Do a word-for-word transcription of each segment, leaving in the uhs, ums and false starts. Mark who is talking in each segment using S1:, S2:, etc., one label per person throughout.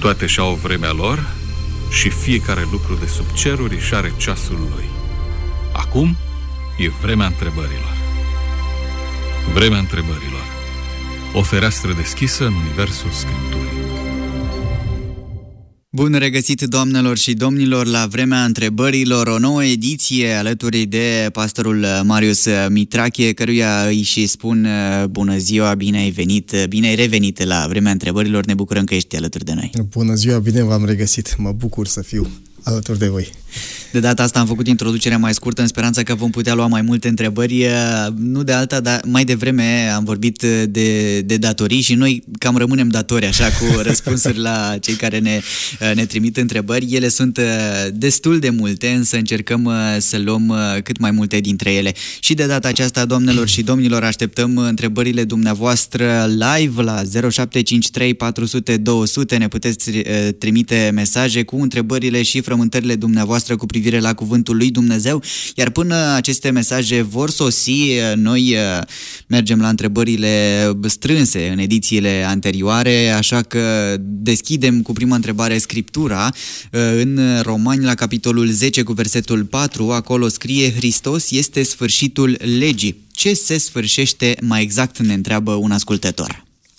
S1: Toate și-au vremea lor și fiecare lucru de sub ceruri își are ceasul lui. Acum e vremea întrebărilor. Vremea întrebărilor. O fereastră deschisă în universul Scripturii.
S2: Bun regăsit, doamnelor și domnilor, la Vremea întrebărilor, o nouă ediție alături de pastorul Marius Mitrache, căruia îi și spun bună ziua, bine ai venit, bine ai revenit la Vremea întrebărilor, ne bucurăm că ești alături de noi.
S3: Bună ziua, bine v-am regăsit, mă bucur să fiu alături de voi.
S2: De data asta am făcut introducerea mai scurtă în speranța că vom putea lua mai multe întrebări, nu de alta, dar mai devreme am vorbit de, de datorii și noi cam rămânem datori așa cu răspunsuri la cei care ne, ne trimit întrebări. Ele sunt destul de multe, însă încercăm să luăm cât mai multe dintre ele. Și de data aceasta, doamnelor și domnilor, așteptăm întrebările dumneavoastră live la zero șapte cinci trei patru zero zero două zero zero. Ne puteți trimite mesaje cu întrebările și frământările dumneavoastră cu privire la cuvântul lui Dumnezeu, iar până aceste mesaje vor sosi, noi mergem la întrebările strânse în edițiile anterioare, așa că deschidem cu prima întrebare Scriptura în Romani la capitolul zece cu versetul patru, acolo scrie: Hristos este sfârșitul legii. Ce se sfârșește mai exact, ne întreabă un ascultător.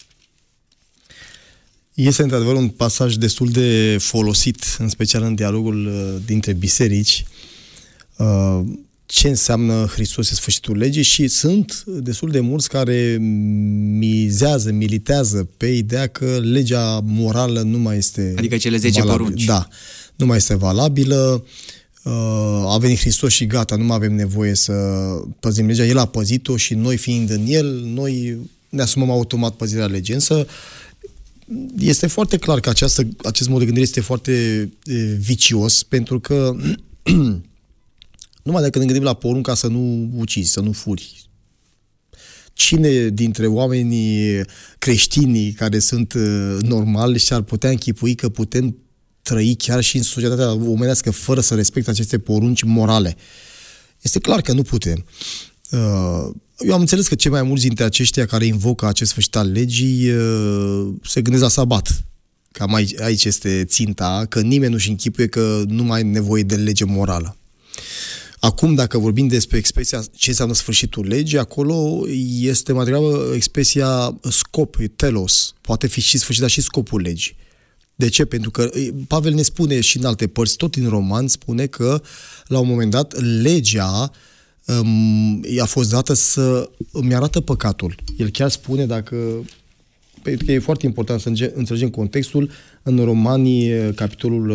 S3: Este într-adevăr un pasaj destul de folosit, în special în dialogul dintre biserici, ce înseamnă Hristos e sfârșitul legii, și sunt destul de mulți care mizează, militează pe ideea că legea morală nu mai este
S2: Adică cele zece porunci.
S3: Da, nu mai este valabilă, a venit Hristos și gata, nu mai avem nevoie să păzim legea, El a păzit-o și noi fiind în El, noi ne asumăm automat păzirea legii. Însă este foarte clar că această, acest mod de gândire este foarte e, vicios, pentru că numai dacă ne gândim la porunca să nu ucizi, să nu furi, cine dintre oamenii creștini care sunt uh, normali și-ar putea închipui că putem trăi chiar și în societatea omenească fără să respecte aceste porunci morale? Este clar că nu putem. Uh, Eu am înțeles că cei mai mulți dintre aceștia care invocă acest sfârșit al legii se gândesc la sabat. Cam aici, aici este ținta, că nimeni nu-și închipuie că nu mai ai nevoie de lege morală. Acum, dacă vorbim despre expresia ce înseamnă sfârșitul legii, acolo este mai degrabă expresia scop, telos. Poate fi și sfârșit, dar și scopul legii. De ce? Pentru că Pavel ne spune și în alte părți, tot în Roman, spune că la un moment dat legea a fost dată să îmi arată păcatul. El chiar spune, dacă, pentru că e foarte important să înțelegem contextul, în Romani, capitolul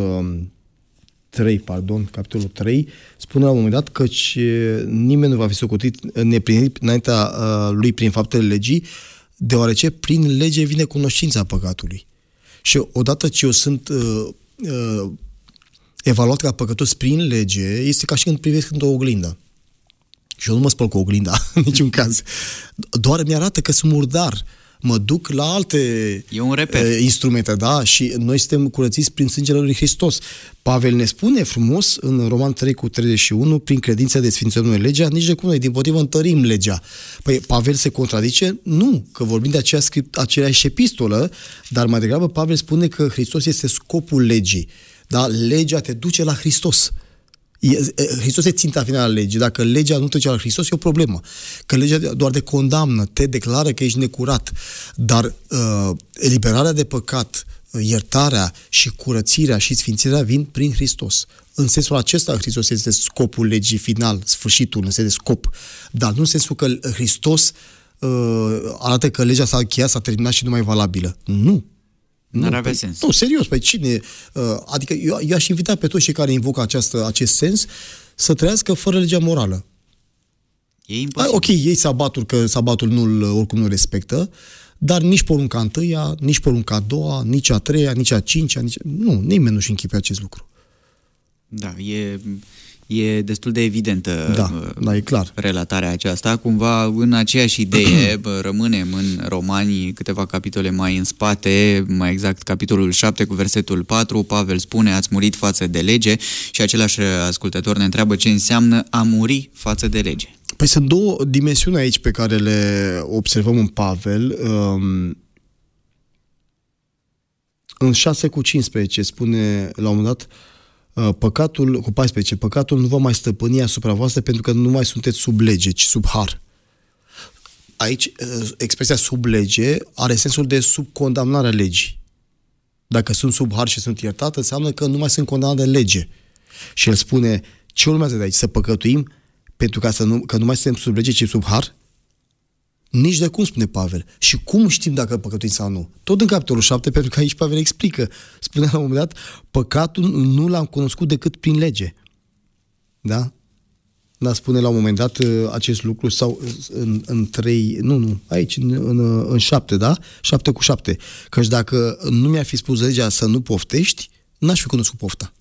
S3: trei, pardon, capitolul trei, spune la un moment dat că nimeni nu va fi socotit neplinit înaintea lui prin faptele legii, deoarece prin lege vine cunoștința păcatului. Și odată ce eu sunt uh, uh, evaluat ca păcătos prin lege, este ca și când privesc într-o oglindă. Și eu nu mă spăl cu oglinda, în niciun caz. Doar mi-arată că sunt murdar. Mă duc la alte
S2: e un reper.
S3: Uh, instrumente, da? Și noi suntem curățiți prin sângele lui Hristos. Pavel ne spune frumos în Roman trei cu treizeci și unu, prin credința desfințăm noi legea, nici de cum noi, dimpotrivă, întărim legea. Păi Pavel se contradice? Nu, că vorbim de aceea script, aceeași epistolă, dar mai degrabă Pavel spune că Hristos este scopul legii. Da? Legea te duce la Hristos. Hristos e ținta finală a legii. Dacă legea nu trece la Hristos, e o problemă. Că legea doar de condamnă, te declară că ești necurat. Dar uh, eliberarea de păcat, iertarea și curățirea și sfințirea vin prin Hristos. În sensul acesta, Hristos este scopul legii final, sfârșitul, în sens de scop. Dar nu în sensul că Hristos uh, arată că legea s-a încheiat, s-a terminat și nu mai e valabilă. Nu.
S2: N-ar avea sens.
S3: Nu, serios, pe cine? Adică eu, eu aș invita pe toți cei care invocă această, acest sens să trăiască fără legea morală.
S2: E imposibil.
S3: Ok, ei sabatul, că sabatul nu oricum nu respectă, dar nici porunca a întâia, nici porunca a doua, nici a treia, nici a cincea, nici... Nu, nimeni nu-și închipe acest lucru.
S2: Da, e... E destul de evidentă
S3: da, da, e clar.
S2: relatarea aceasta. Cumva în aceeași idee rămânem în Romani câteva capitole mai în spate, mai exact capitolul șapte cu versetul patru. Pavel spune: ați murit față de lege, și același ascultător ne întreabă ce înseamnă a muri față de lege.
S3: Păi sunt două dimensiuni aici pe care le observăm în Pavel. Um, în șase cu cincisprezece spune la un moment dat, păcatul, cu paisprezece, păcatul nu va mai stăpâni asupra voastră pentru că nu mai sunteți sub lege, ci sub har. Aici, expresia sub lege are sensul de sub condamnarea legii. Dacă sunt sub har și sunt iertat, înseamnă că nu mai sunt condamnat de lege. Și el spune, ce urmează de aici? Să păcătuim pentru ca să nu, că nu mai suntem sub lege, ci sub har? Nici de cum, spune Pavel. Și cum știm dacă păcătuim sau nu? Tot în capitolul șapte, pentru că aici Pavel explică. Spune la un moment dat, păcatul nu l-am cunoscut decât prin lege. Da? Dar spune la un moment dat acest lucru, sau în, în trei, nu, nu, aici, în, în, în șapte, da? Șapte cu șapte. Căci dacă nu mi-ar fi spus legea să nu poftești, n-aș fi cunoscut pofta.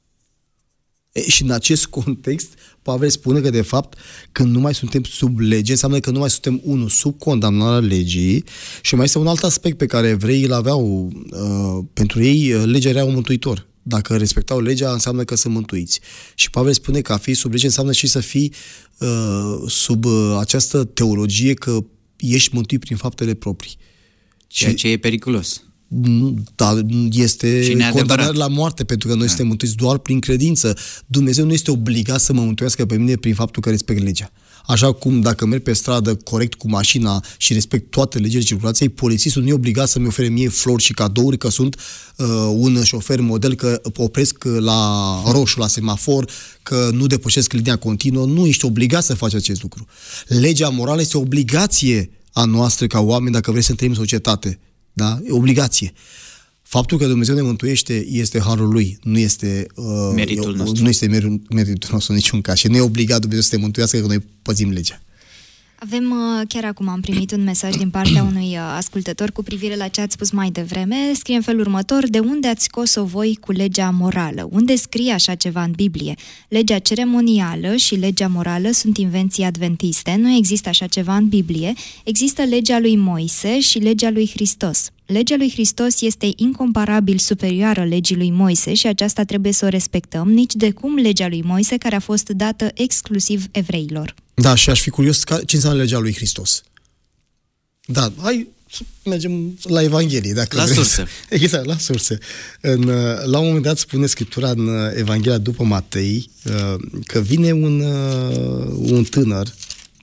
S3: E, și în acest context, Pavel spune că, de fapt, când nu mai suntem sub lege, înseamnă că nu mai suntem, unul, sub condamnarea legii, și mai este un alt aspect pe care evreii îl aveau. Uh, pentru ei, legea era un mântuitor. Dacă respectau legea, înseamnă că sunt mântuiți. Și Pavel spune că a fi sub lege înseamnă și să fii uh, sub uh, această teologie că ești mântuit prin faptele proprii.
S2: Ceea ce e periculos.
S3: Da, este condamnare la moarte, pentru că noi da. suntem mântuiți doar prin credință. Dumnezeu nu este obligat să mă mântuiască pe mine prin faptul că respect legea. Așa cum dacă merg pe stradă corect cu mașina și respect toate legile circulației, polițistul nu e obligat să-mi ofere mie flori și cadouri că sunt uh, un șofer model, că opresc la roșu, la semafor, că nu depășesc linia continuă. Nu ești obligat să faci acest lucru. Legea morală este o obligație a noastră ca oameni dacă vrei să trăim în societate. Da? E obligație. Faptul că Dumnezeu ne mântuiește este harul Lui, nu este uh,
S2: meritul nostru.
S3: Nu este meritul nostru în niciun caz. Și nu e obligat Dumnezeu să te mântuiască că noi păzim legea.
S4: Avem, chiar acum am primit un mesaj din partea unui ascultător cu privire la ce ați spus mai devreme. Scrie în felul următor: de unde ați scos-o voi cu legea morală? Unde scrie așa ceva în Biblie? Legea ceremonială și legea morală sunt invenții adventiste. Nu există așa ceva în Biblie. Există legea lui Moise și legea lui Hristos. Legea lui Hristos este incomparabil superioară legii lui Moise și aceasta trebuie să o respectăm, nici de cum legea lui Moise, care a fost dată exclusiv evreilor.
S3: Da, și aș fi curios ce înseamnă legea lui Hristos. Da, hai să mergem la Evanghelie. Dacă
S2: la
S3: vrei.
S2: sursă.
S3: Exact, la sursă. În, la un moment dat spune Scriptura în Evanghelia după Matei că vine un, un tânăr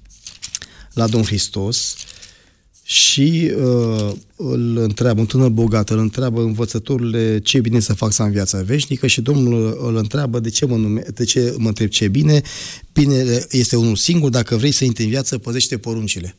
S3: la Domnul Hristos și uh, îl întreabă, un tânăr bogat, îl întreabă: învățătorule, ce bine să fac să am viața veșnică? Și Domnul îl întreabă: de ce mă, nume, de ce mă întreb ce bine? Bine este unul singur, dacă vrei să intri în viață, păzește poruncile.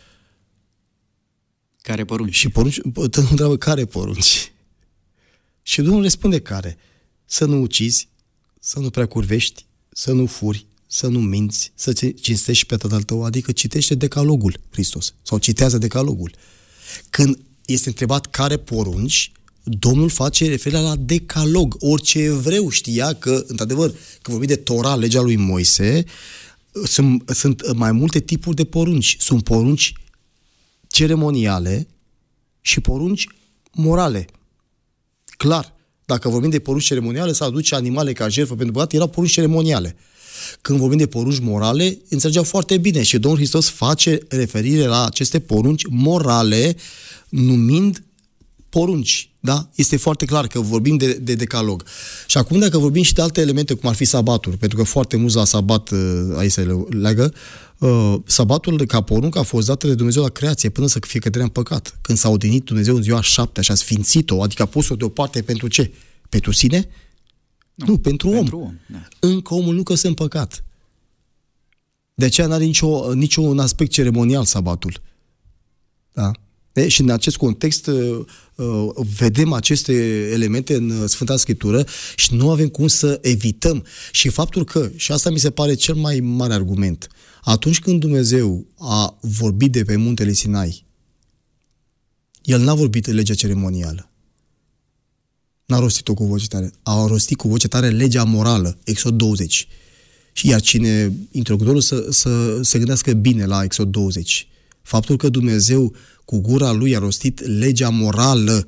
S2: Care porunci? Și
S3: porunci, tânărul întreabă: care porunci? Și Domnul răspunde: care? Să nu ucizi, să nu prea curvești, să nu furi, să nu minți, să cinstești pe tatăl tău, adică citește decalogul, Hristos, sau citează decalogul. Când este întrebat care porunci, Domnul face referire la decalog. Orice evreu știa că, într-adevăr, când vorbim de Tora, legea lui Moise, sunt, sunt mai multe tipuri de porunci. Sunt porunci ceremoniale și porunci morale. Clar, dacă vorbim de porunci ceremoniale, să aduce animale ca jertfă pentru păcat, erau porunci ceremoniale. Când vorbim de porunci morale, înțelegeau foarte bine și Domnul Hristos face referire la aceste porunci morale, numind porunci. Da? Este foarte clar că vorbim de, de decalog. Și acum, dacă vorbim și de alte elemente, cum ar fi sabatul, pentru că foarte mulți la sabat aici se leagă, uh, sabatul ca poruncă a fost dată de Dumnezeu la creație până să fie căderea în păcat. Când s-a odinit Dumnezeu în ziua șaptea și a sfințit-o, adică a pus-o deoparte pentru ce? Pentru sine? Nu, nu pentru, pentru om. om da. Încă omul nu căsă în păcat. De aceea nu are nicio, niciun aspect ceremonial sabatul. Da? E, și în acest context uh, uh, vedem aceste elemente în Sfânta Scriptură și nu avem cum să evităm. Și faptul că, și asta mi se pare cel mai mare argument, atunci când Dumnezeu a vorbit de pe muntele Sinai, El n-a vorbit de legea ceremonială. N-a rostit-o cu voce tare. A rostit cu voce tare legea morală, Exod douăzeci. Și iar cine, interlocutorul, să, să se gândească bine la Exod douăzeci. Faptul că Dumnezeu cu gura Lui a rostit legea morală,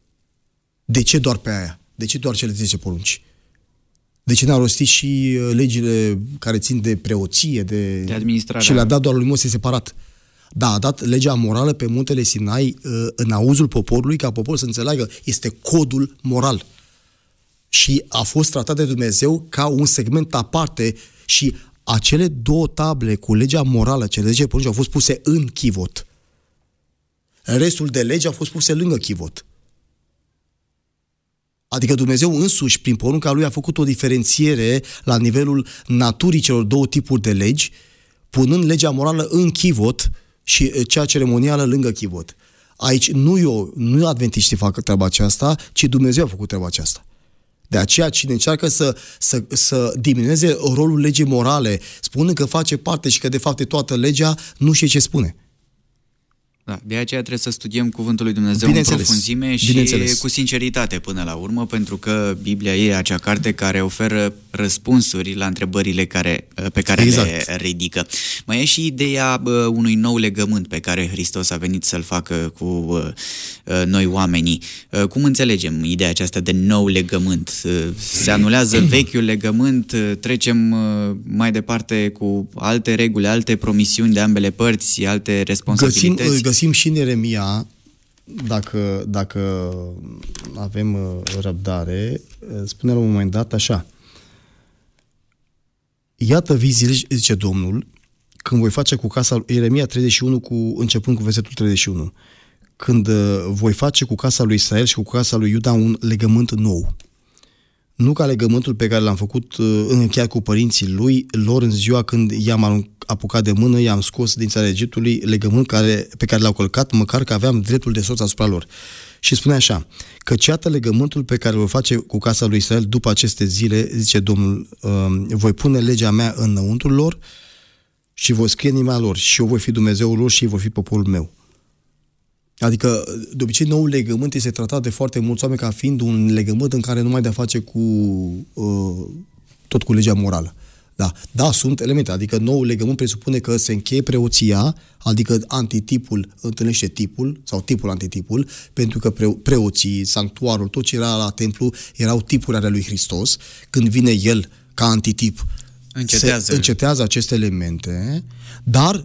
S3: de ce doar pe aia? De ce doar cele zece porunci? De ce n-a rostit și legile care țin de preoție, de,
S2: de administrare?
S3: Și le-a dat doar lui Moise separat. Da, a dat legea morală pe muntele Sinai în auzul poporului, ca poporul să înțeleagă, este codul moral. Și a fost tratat de Dumnezeu ca un segment aparte și acele două table cu legea morală, cele zece porunci, au fost puse în chivot. Restul de legi au fost puse lângă chivot. Adică Dumnezeu însuși, prin porunca Lui, a făcut o diferențiere la nivelul naturii celor două tipuri de legi, punând legea morală în chivot și cea ceremonială lângă chivot. Aici nu eu, nu adventiștii fac treaba aceasta, ci Dumnezeu a făcut treaba aceasta. De aceea cine încearcă să, să, să diminueze rolul legii morale, spunând că face parte și că de fapt e toată legea, nu știe ce spune.
S2: Da, de aceea trebuie să studiem Cuvântul lui Dumnezeu în profunzime și cu sinceritate până la urmă, pentru că Biblia e acea carte care oferă răspunsuri la întrebările care, pe care exact. le ridică. Mai e și ideea uh, unui nou legământ pe care Hristos a venit să-l facă cu uh, noi oamenii. Uh, cum înțelegem ideea aceasta de nou legământ? Uh, se anulează vechiul legământ, uh, trecem uh, mai departe cu alte reguli, alte promisiuni de ambele părți, alte responsabilități?
S3: Găsim, Găsim și în Ieremia, dacă, dacă avem răbdare, spune la un moment dat așa: iată vii zile, zice Domnul, când voi face cu casa, Ieremia treizeci și unu, cu, începând cu versetul treizeci și unu, când voi face cu casa lui Israel și cu casa lui Iuda un legământ nou. Nu ca legământul pe care l-am făcut încheiat cu părinții lui, lor în ziua când i-am apucat de mână, i-am scos din țara Egiptului, legământ care, pe care l-au călcat, măcar că aveam dreptul de soț asupra lor. Și spune așa: căci iată legământul pe care îl voi face cu casa lui Israel după aceste zile, zice Domnul, voi pune legea mea înăuntrul lor și voi scrie în inima lor și eu voi fi Dumnezeul lor și ei vor fi poporul meu. Adică, de obicei, noul legământ este tratat de foarte mulți oameni ca fiind un legământ în care nu mai de-a face cu uh, tot cu legea morală. Da, da, sunt elemente. Adică noul legământ presupune că se încheie preoția, adică antitipul întâlnește tipul, sau tipul antitipul, pentru că pre- preoții, sanctuarul, tot ce era la templu, erau tipuri ale lui Hristos. Când vine El ca antitip,
S2: încetează,
S3: se încetează aceste elemente, dar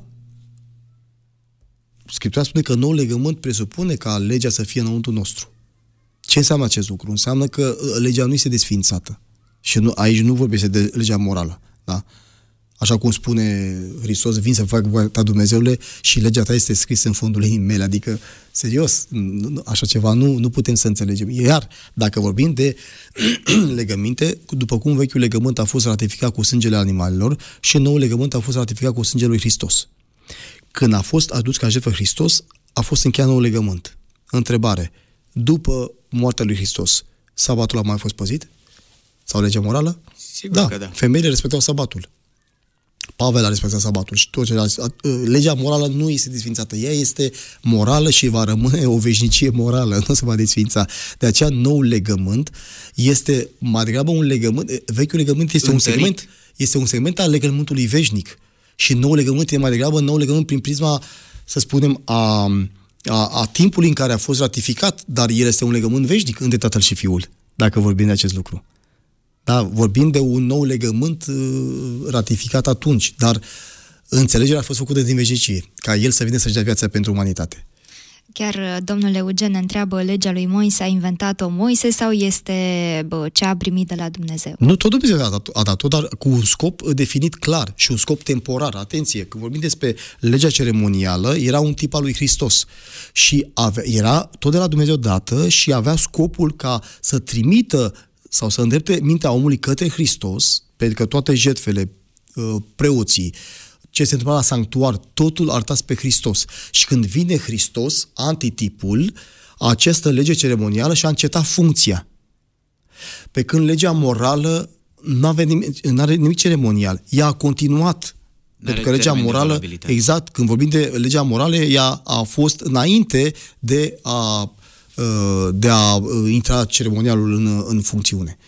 S3: Scriptura spune că noul legământ presupune ca legea să fie înăuntru nostru. Ce înseamnă acest lucru? Înseamnă că legea nu este desființată. Și nu, aici nu vorbește de legea morală. Da? Așa cum spune Hristos, vin să fac voia ta, Dumnezeule, și legea ta este scrisă în fundul inimii mele. Adică, serios, așa ceva nu, nu putem să înțelegem. Iar, dacă vorbim de legăminte, după cum vechiul legământ a fost ratificat cu sângele animalelor, și noul legământ a fost ratificat cu sângele lui Hristos. Când a fost adus ca jertfă Hristos, a fost încheiat nou legământ. Întrebare: după moartea lui Hristos, sabatul a mai fost păzit? Sau legea morală?
S2: Sigur
S3: da,
S2: că da.
S3: Femeile respectau sabatul. Pavel a respectat sabatul și tot celălalt. Legea morală nu este desfințată. Ea este morală și va rămâne o veșnicie morală, nu se va desfința. De aceea, nou legământ este mai degrabă un legământ. Vechiul legământ este un segment, este un segment al legământului veșnic. Și nou legământ e mai degrabă nou legământ prin prisma, să spunem, a, a, a timpului în care a fost ratificat, dar el este un legământ veșnic între Tatăl și Fiul, dacă vorbim de acest lucru. Da, vorbim de un nou legământ ratificat atunci, dar înțelegerea a fost făcută din veșnicie, ca el să vină să-și dea viața pentru umanitate.
S4: Chiar domnul Eugen întreabă, legea lui Moise a inventat-o Moise sau este bă, ce a primit de la Dumnezeu?
S3: Nu, tot Dumnezeu a dat-o, a dat-o, dar cu un scop definit clar și un scop temporar. Atenție, când vorbim despre legea ceremonială, era un tip al lui Hristos și avea, era tot de la Dumnezeu dată și avea scopul ca să trimită sau să îndrepte mintea omului către Hristos, pentru că toate jertfele, preoții, ce se întâmplă la sanctuar, totul arăta pe Hristos. Și când vine Hristos, antitipul, această lege ceremonială și-a încetat funcția. Pe când legea morală nu are nimic, nimic ceremonial. Ea a continuat. N-are pentru că legea morală, exact, când vorbim de legea morală, ea a fost înainte de a, de a intra ceremonialul în, în funcțiune.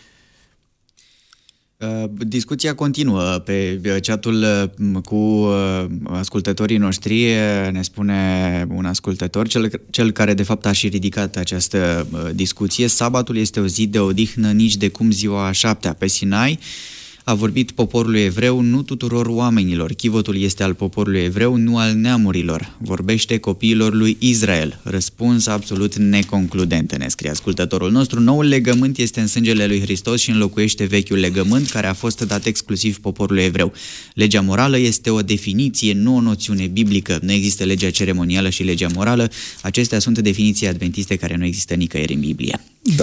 S2: Discuția continuă pe chatul cu ascultătorii noștri. Ne spune un ascultător, cel, cel care de fapt a și ridicat această discuție: sabatul este o zi de odihnă, nici de cum ziua a șaptea. Pe Sinai A vorbit poporului evreu, nu tuturor oamenilor. Chivotul este al poporului evreu, nu al neamurilor. Vorbește copiilor lui Israel. Răspuns absolut neconcludent, ne scrie ascultătorul nostru. Noul legământ este în sângele lui Hristos și înlocuiește vechiul legământ care a fost dat exclusiv poporului evreu. Legea morală este o definiție, nu o noțiune biblică. Nu există legea ceremonială și legea morală. Acestea sunt definiții adventiste care nu există nicăieri în Biblie.
S3: Da.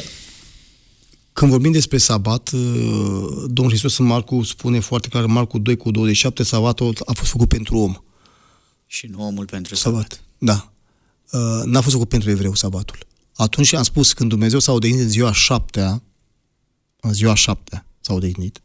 S3: Când vorbim despre sabat, Domnul Hristos în Marcu spune foarte clar, Marcu doi cu douăzeci și șapte, sabatul a fost făcut pentru om.
S2: Și nu omul pentru sabat.
S3: sabat. Da. N-a fost făcut pentru evreu sabatul. Atunci am spus, când Dumnezeu s-a odihnit în ziua șaptea, în ziua șaptea s-a odihnit,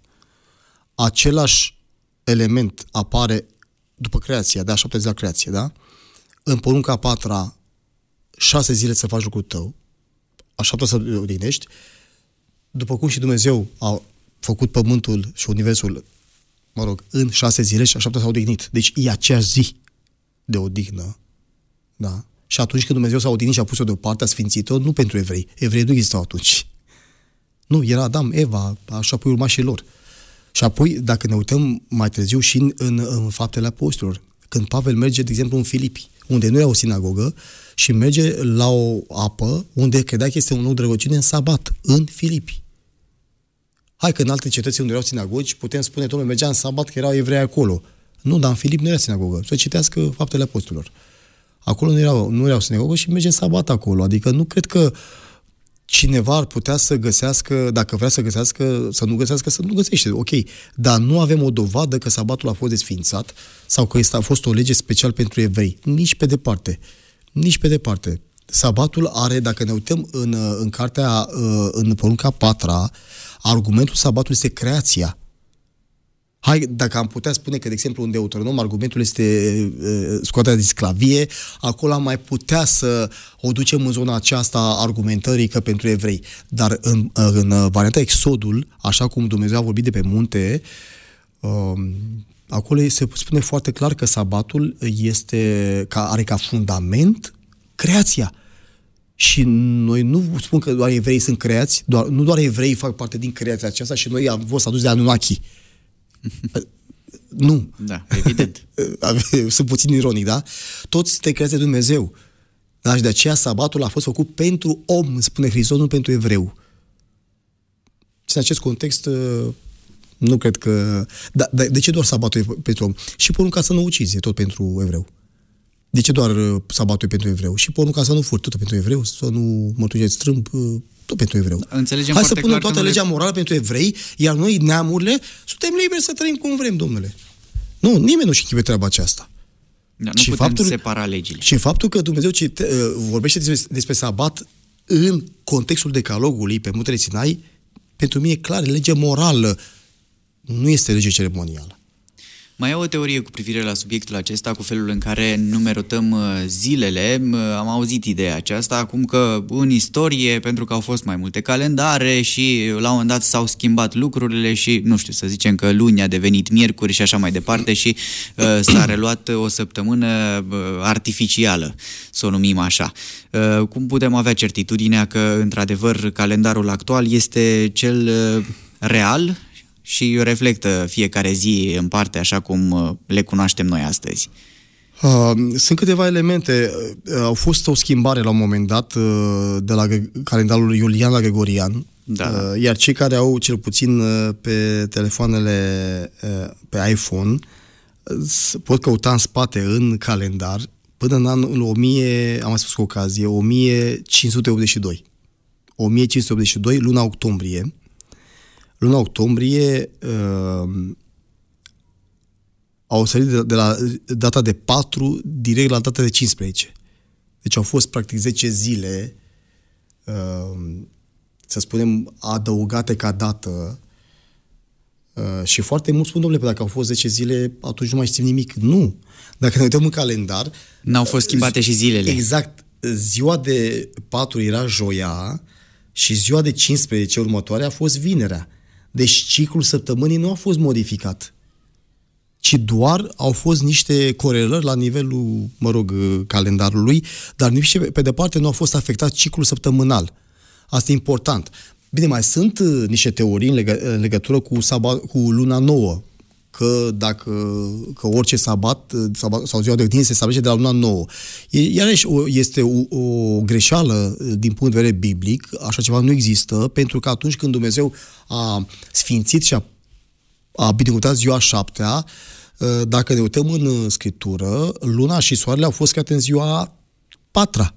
S3: același element apare după creația, da, șaptea zi la creație, da? În porunca a patra, șase zile să faci lucrul tău, a șaptea să odihnești, după cum și Dumnezeu a făcut pământul și universul, mă rog, în șase zile și a șaptea s-a odihnit. Deci e aceeași zi de odihnă. Da? Și atunci când Dumnezeu s-a odihnit și a pus-o deoparte, a sfințit-o, nu pentru evrei. Evreii nu existau atunci. Nu, era Adam, Eva, și apoi urmașii lor. Și apoi, dacă ne uităm mai târziu și în, în, în Faptele Apostolilor, când Pavel merge, de exemplu, în Filipi, unde nu era o sinagogă, și merge la o apă unde credea că este un loc de rugăciune în sabat, în Filipi. Hai că în alte cetăți unde erau sinagogi, putem spune, domnule, mergea în sabat că erau evrei acolo. Nu, dar în Filip nu era sinagogă. Să citească Faptele Apostolilor. Acolo nu erau, nu erau sinagogă și merge în sabat acolo. Adică nu cred că cineva ar putea să găsească, dacă vrea să găsească, să nu găsească, să nu găsește. Ok, dar nu avem o dovadă că sabatul a fost desfințat sau că este, a fost o lege special pentru evrei. Nici pe departe. Nici pe departe. Sabatul are, dacă ne uităm în, în cartea, în porunca a patra, argumentul sabatului este creația. Hai, dacă am putea spune că, de exemplu, în Deuteronom argumentul este uh, scoaterea din sclavie, acolo am mai putea să o ducem în zona aceasta a argumentării că pentru evrei. Dar în, în varianta Exodul, așa cum Dumnezeu a vorbit de pe munte, uh, acolo se spune foarte clar că sabatul este, ca, are ca fundament creația. Și noi nu spun că doar evreii sunt creați, doar, nu doar evreii fac parte din creația aceasta și noi am fost aduși de Anunnaki. Nu.
S2: Da, evident.
S3: Sunt puțin ironic, da? Toți suntem creați de Dumnezeu. Da? Și de aceea sabatul a fost făcut pentru om, spune Hristos, nu pentru evreu. Și în acest context, nu cred că... Da, de ce doar sabatul e pentru om? Și porunca să nu ucizi, e tot pentru evreu. De ce doar sabatul e pentru evreu? Și porunca să nu furi, tot pentru evreu, să nu mărturisești strâmb, tot pentru evreu.
S2: Înțelegem
S3: Hai
S2: foarte
S3: să punem
S2: clar
S3: toată legea
S2: le...
S3: morală pentru evrei, iar noi, neamurile, suntem liberi să trăim cum vrem, domnule. Nu, nimeni nu-și închipe treaba aceasta.
S2: Da, nu
S3: și
S2: putem
S3: faptul,
S2: separa legile.
S3: Și faptul că Dumnezeu cite, vorbește despre, despre sabat în contextul decalogului pe muntele Sinai, pentru mine e clar, lege morală, nu este lege ceremonială.
S2: Mai e o teorie cu privire la subiectul acesta, cu felul în care numerotăm zilele. Am auzit ideea aceasta, acum că în istorie, pentru că au fost mai multe calendare și la un moment dat s-au schimbat lucrurile și, nu știu, să zicem că luni a devenit miercuri și așa mai departe și uh, s-a reluat o săptămână uh, artificială, să o numim așa. Uh, cum putem avea certitudinea că, într-adevăr, calendarul actual este cel uh, real și reflectă fiecare zi în parte așa cum le cunoaștem noi astăzi?
S3: Uh, sunt câteva elemente. Uh, au fost o schimbare la un moment dat uh, de la calendarul Iulian la Gregorian,
S2: da.
S3: uh, iar cei care au cel puțin uh, pe telefoanele uh, pe iPhone uh, pot căuta în spate în calendar până în anul o mie, am mai spus cu ocazie, o mie cinci sute optzeci și doi. o mie cinci sute optzeci și doi, luna octombrie. Luna octombrie uh, au sărit de, de la data de patru direct la data de cincisprezece. Deci au fost practic zece zile, uh, să spunem, adăugate ca dată. Uh, și foarte mulți spun, domnule, dacă au fost zece zile, atunci nu mai știm nimic. Nu. Dacă ne uităm în calendar...
S2: N-au fost schimbate zi, și zilele.
S3: Exact. Ziua de patru era joia și ziua de cincisprezece următoare a fost vinerea. Deci ciclul săptămânii nu a fost modificat, ci doar au fost niște corelări la nivelul, mă rog, calendarului, dar nici pe departe nu a fost afectat ciclul săptămânal. Asta e important. Bine, mai sunt niște teorii în, legă, în legătură cu, sabat, cu luna nouă, că dacă că orice sabat, sabat sau ziua de odihnă se stabilește de la luna nouă. Iarăși este o, o greșeală din punct de vedere biblic, așa ceva nu există, pentru că atunci când Dumnezeu a sfințit și a, a binecuvântat ziua șaptea, dacă ne uităm în Scriptură, luna și soarele au fost create în ziua patra.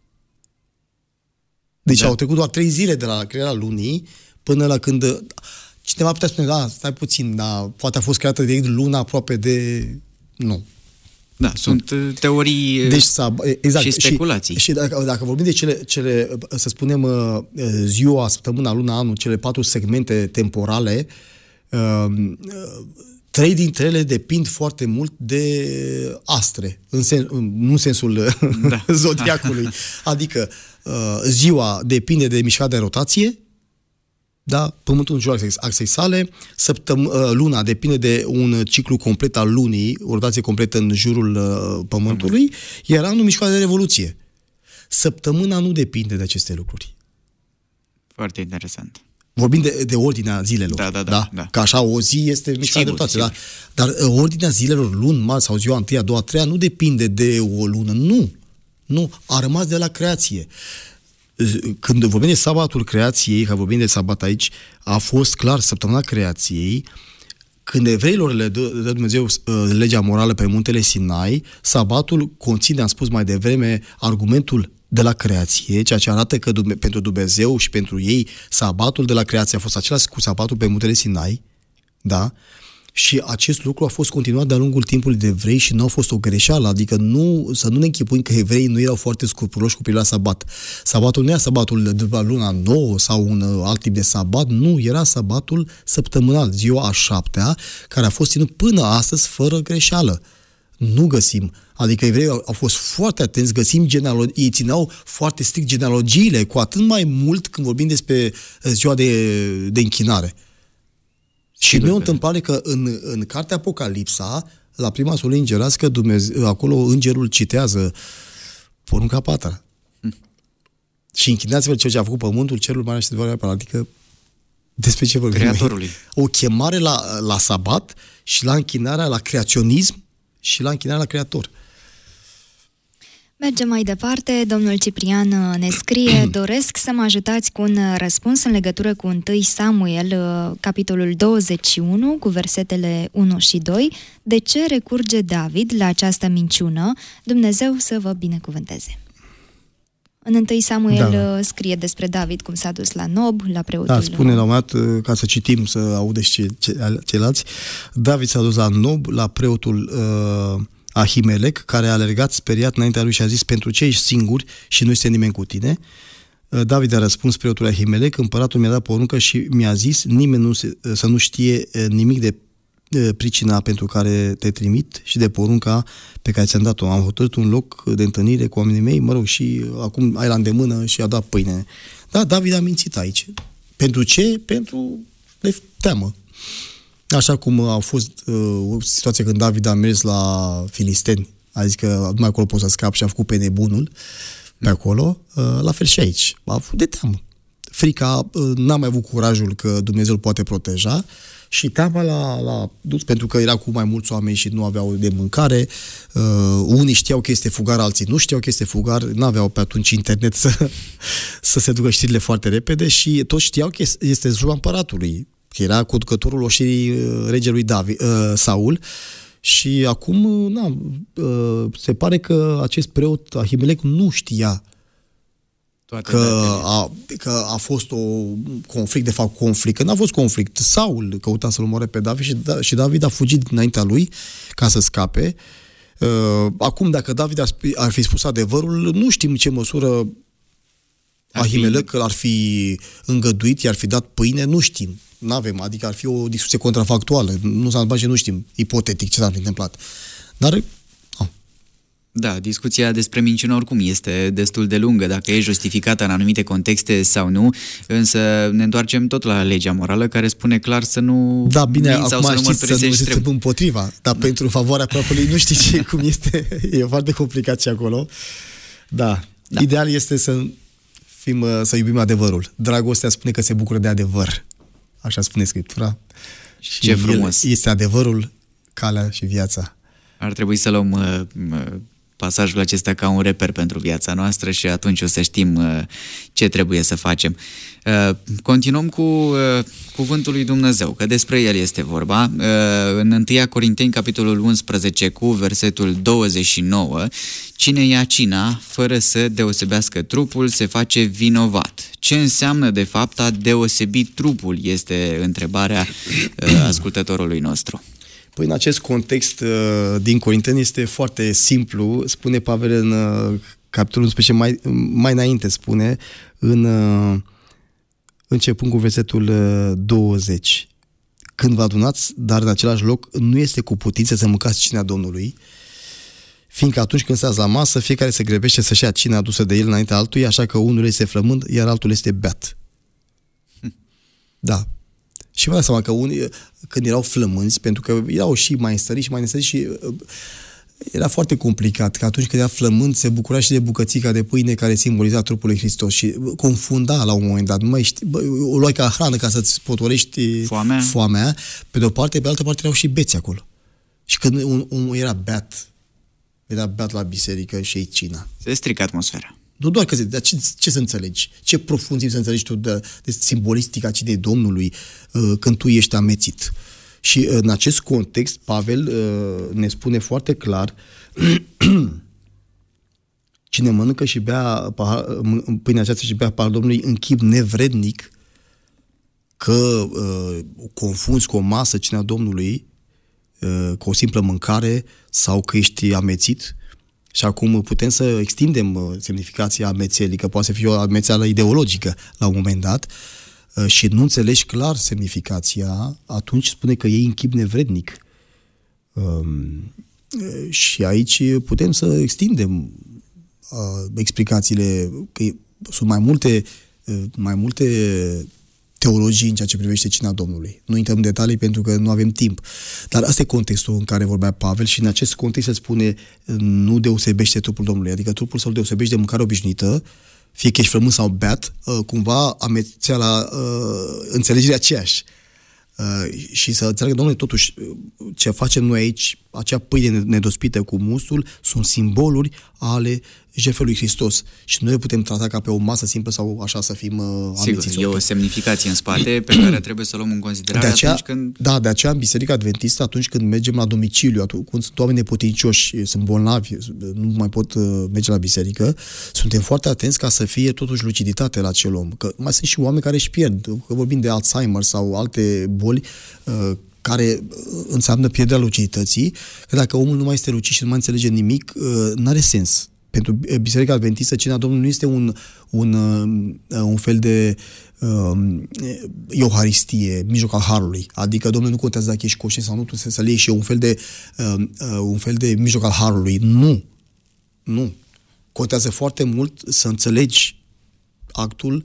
S3: Deci da. Au trecut doar trei zile de la crearea lunii până la când... Cineva putea spune, da, stai puțin, dar poate a fost creată direct luna aproape de... Nu.
S2: Da, sunt teorii
S3: deci, exact,
S2: și speculații.
S3: Și, și dacă, dacă vorbim de cele, cele, să spunem, ziua, săptămâna, luna, anul, cele patru segmente temporale, trei dintre ele depind foarte mult de astre, în sen, nu în sensul da. zodiacului. Adică ziua depinde de mișcarea de rotație, da? Pământul în jurul axei sale, săptăm- luna depinde de un ciclu complet al lunii, o rotație completă în jurul uh, pământului, iar anul mișcarea de revoluție. Săptămâna nu depinde de aceste lucruri.
S2: Foarte interesant.
S3: Vorbim de, de ordinea zilelor.
S2: Da, da, da,
S3: da?
S2: da.
S3: Că așa o zi este mișcarea de rotație. Da? Dar uh, ordinea zilelor, luni mari sau ziua întâia, a doua, a treia, nu depinde de o lună. Nu. Nu. A rămas de la creație. Când vorbim de sabatul creației, că vorbim de sabat aici, a fost clar săptămâna creației, când evreilor le dă, dă Dumnezeu uh, legea morală pe muntele Sinai, sabatul conține, am spus mai devreme, argumentul de la creație, ceea ce arată că pentru Dumnezeu și pentru ei sabatul de la creație a fost același cu sabatul pe muntele Sinai, da? Și acest lucru a fost continuat de-a lungul timpului de evrei și nu a fost o greșeală, adică nu, să nu ne închipuim că evreii nu erau foarte scrupuloși cu privire la sabat. Sabatul nu era sabatul de la luna nouă sau un alt tip de sabat, nu, era sabatul săptămânal, ziua a șaptea, care a fost ținut până astăzi fără greșeală. Nu găsim. Adică evreii au, au fost foarte atenți, găsim genealogii, ei țineau foarte strict genealogiile, cu atât mai mult când vorbim despre ziua de, de închinare. Și nu e o întâmplare că în, în cartea Apocalipsa, la prima solie îngerească, Dumnezeu, acolo îngerul citează porunca patra. Hmm. Și închinați-vă ceea ce a făcut pământul, cerul, marea și de adică despre ce vorbim?
S2: Creatorului.
S3: O chemare la, la sabat și la închinarea la creaționism și la închinarea la creator.
S4: Mergem mai departe. Domnul Ciprian ne scrie: doresc să mă ajutați cu un răspuns în legătură cu întâi Samuel, capitolul douăzeci și unu, cu versetele unu și doi. De ce recurge David la această minciună? Dumnezeu să vă binecuvânteze. În întâi Samuel da. scrie despre David, cum s-a dus la Nob, la preotul...
S3: Da, spune la un moment dat, ca să citim, să audeți ce, ce, ceilalți, David s-a dus la Nob, la preotul... Uh, Ahimelec, care a alergat speriat înaintea lui și a zis: pentru ce ești singur și nu este nimeni cu tine? David a răspuns preotul Ahimelec: împăratul mi-a dat poruncă și mi-a zis nimeni nu se, să nu știe nimic de pricina pentru care te trimit și de porunca pe care ți-am dat-o. Am hotărât un loc de întâlnire cu oamenii mei, mă rog, și acum ai la îndemână și a dat pâine. Da, David a mințit aici. Pentru ce? Pentru de teamă. Așa cum a fost uh, o situație când David a mers la filisteni, a zis că numai acolo poți să scapi și a făcut pe nebunul pe acolo, uh, la fel și aici. A făcut de teamă. Frica, uh, n-a mai avut curajul că Dumnezeu îl poate proteja și teama l-a, l-a dus, pentru că era cu mai mulți oameni și nu aveau de mâncare. Uh, unii știau că este fugar, alții nu știau că este fugar, n-aveau pe atunci internet să, să se ducă știrile foarte repede și toți știau că este în slujba împăratului, că era conducătorul oștirii regelui David, uh, Saul, și acum na, uh, se pare că acest preot Ahimelec nu știa Toate că a, că a fost o conflict, de fapt conflict, că n-a fost conflict. Saul căuta să-l omoare pe David și, da, și David a fugit dinaintea lui ca să scape. Uh, acum, dacă David ar, ar fi spus adevărul, nu știm în ce măsură Ahimelec l-ar fi îngăduit, i-ar fi dat pâine, nu știm. N-avem, adică ar fi o discuție contrafactuală. Nu s-a întâmplat și nu știm, ipotetic, ce s-a întâmplat. Dar... Oh.
S2: Da, discuția despre minciună oricum este destul de lungă, dacă e justificată în anumite contexte sau nu, însă ne întoarcem tot la legea morală, care spune clar să nu...
S3: Da, bine, acum
S2: sau să
S3: știți să nu știți împotriva, dar da. Pentru favoarea aproapelui nu știi ce, cum este, e foarte complicat și acolo. Da, da. Ideal este să... fim, să iubim adevărul. Dragostea spune că se bucură de adevăr. Așa spune Scriptura.
S2: Și ce frumos!
S3: Este adevărul, calea și viața.
S2: Ar trebui să luăm uh, pasajul acesta ca un reper pentru viața noastră și atunci o să știm uh, ce trebuie să facem. Uh, continuăm cu uh, cuvântul lui Dumnezeu, că despre el este vorba. Uh, în întâi Corinteni, capitolul unsprezece, cu versetul douăzeci și nouă, cine ia cina fără să deosebească trupul se face vinovat. Ce înseamnă de fapt a deosebi trupul? Este întrebarea uh, ascultătorului nostru.
S3: Păi în acest context din Corinteni este foarte simplu, spune Pavel în capitolul unsprezece, mai, mai înainte spune, în începând cu versetul douăzeci. Când vă adunați, dar în același loc, nu este cu putință să mâncați cina Domnului, fiindcă atunci când stați la masă, fiecare se grăbește să-și ia cina adusă de el înaintea altui, așa că unul este flămând, iar altul este beat. Da. Și vă dați seama că unii, când erau flămânzi, pentru că erau și mai stăriți și mai nestăriți și uh, era foarte complicat, că atunci când era flămând se bucura și de bucățica de pâine care simboliza trupul lui Hristos și confunda la un moment dat, nu mai știi, bă, o luai ca hrană ca să-ți potolești
S2: foamea.
S3: foamea, pe de o parte, pe altă parte erau și beți acolo. Și când un, un era beat, era beat la biserică și ei cina.
S2: Se strică atmosfera.
S3: Nu doar că dar ce, ce să înțelegi? Ce profunzime să înțelegi tu de, de simbolistica cinei Domnului uh, când tu ești amețit? Și uh, în acest context, Pavel uh, ne spune foarte clar cine mănâncă și bea pâinea aceasta și bea paharul Domnului în chip nevrednic, că uh, confunzi cu o masă cina Domnului, uh, cu o simplă mâncare sau că ești amețit. Și acum putem să extindem semnificația amețelii, că poate să fie o amețeală ideologică la un moment dat și nu înțelegi clar semnificația, atunci spune că e în chip nevrednic. Și aici putem să extindem explicațiile, că sunt mai multe, mai multe teologii în ceea ce privește cina Domnului. Nu intrăm în detalii pentru că nu avem timp. Dar asta e contextul în care vorbea Pavel și în acest context se spune nu deosebește trupul Domnului. Adică trupul să-l deosebește de mâncare obișnuită, fie că ești flămând sau beat, cumva amețea la uh, înțelegerea aceeași. Uh, și să înțeleagă, Domnule, totuși, ce facem noi aici, acea pâine nedospită cu mustul, sunt simboluri ale jertfei lui Hristos. Și noi putem trata ca pe o masă simplă sau așa să fim uh,
S2: Sigur, e o semnificație în spate pe care trebuie să o luăm în considerare
S3: de aceea,
S2: atunci când...
S3: Da, de aceea în Biserica Adventistă, atunci când mergem la domiciliu, atunci când sunt oameni neputincioși, sunt bolnavi, nu mai pot uh, merge la biserică, suntem foarte atenți ca să fie totuși luciditate la acel om. Că mai sunt și oameni care își pierd, că vorbim de Alzheimer sau alte boli, uh, care înseamnă pierderea lucidității, că dacă omul nu mai este lucid și nu mai înțelege nimic, uh, n-are sens. Pentru Biserica Adventistă, cina Domnului nu este un, un, un fel de uh, euharistie, mijloc al harului. Adică, Domnul, nu contează dacă ești conștient sau nu, tu să-l iei și e un fel de, uh, un fel de mijloc al harului. Nu. Nu. Contează foarte mult să înțelegi actul,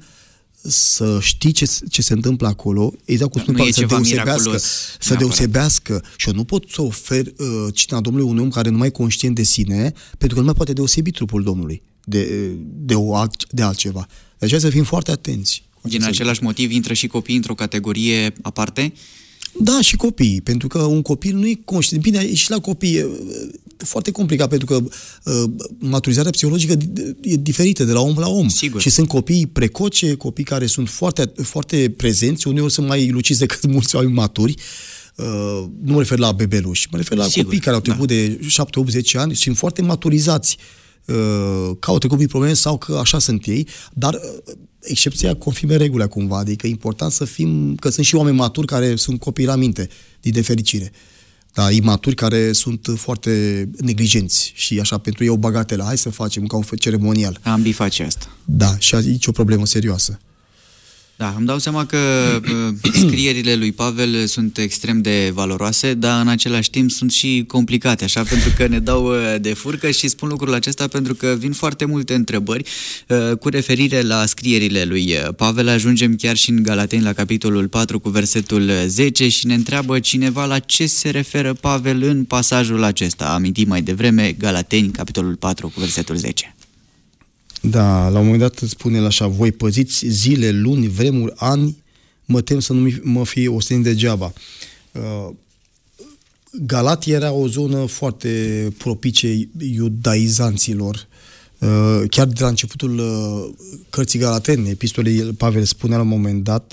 S3: să știi ce, ce se întâmplă acolo, exact cum spune, să deosebească, să deosebească. Și eu nu pot să ofer uh, cina Domnului unui om care nu mai e conștient de sine, pentru că nu mai poate deosebi trupul Domnului de, de, o alt, de altceva. De aceea să fim foarte atenți.
S2: Din același motiv intră și copiii într-o categorie aparte?
S3: Da, și copiii, pentru că un copil nu e conștient. Bine, și la copii e foarte complicat, pentru că uh, maturizarea psihologică e diferită de la om la om.
S2: Sigur.
S3: Și sunt copii precoce, copii care sunt foarte, foarte prezenți, uneori sunt mai lucizi decât mulți oameni maturi. Uh, nu mă refer la bebeluși, mă refer la Sigur, copii care au trecut da. de șapte, opt, zece ani și sunt foarte maturizați. Uh, că au trecut prin probleme sau că așa sunt ei, dar uh, excepția confirmă regula cumva, adică e important să fim, că sunt și oameni maturi care sunt copii la minte, din nefericire. Dar imaturi care sunt foarte neglijenți și așa, pentru ei o bagatelă, hai să facem ca un ceremonial.
S2: Ambii face asta.
S3: Da, și aici e o problemă serioasă.
S2: Da, îmi dau seama că uh, scrierile lui Pavel sunt extrem de valoroase, dar în același timp sunt și complicate, așa, pentru că ne dau uh, de furcă și spun lucrul acesta pentru că vin foarte multe întrebări uh, cu referire la scrierile lui Pavel. Ajungem chiar și în Galateni la capitolul patru cu versetul zece și ne întreabă cineva la ce se referă Pavel în pasajul acesta. Am amintit mai devreme Galateni, capitolul patru cu versetul zece.
S3: Da, la un moment dat spune așa, voi păziți zile, luni, vremuri, ani, mă tem să nu mă fie ostenit degeaba. Galatia era o zonă foarte propice iudaizanților. Chiar de la începutul cărții Galatene, epistolei, Pavel spunea la un moment dat: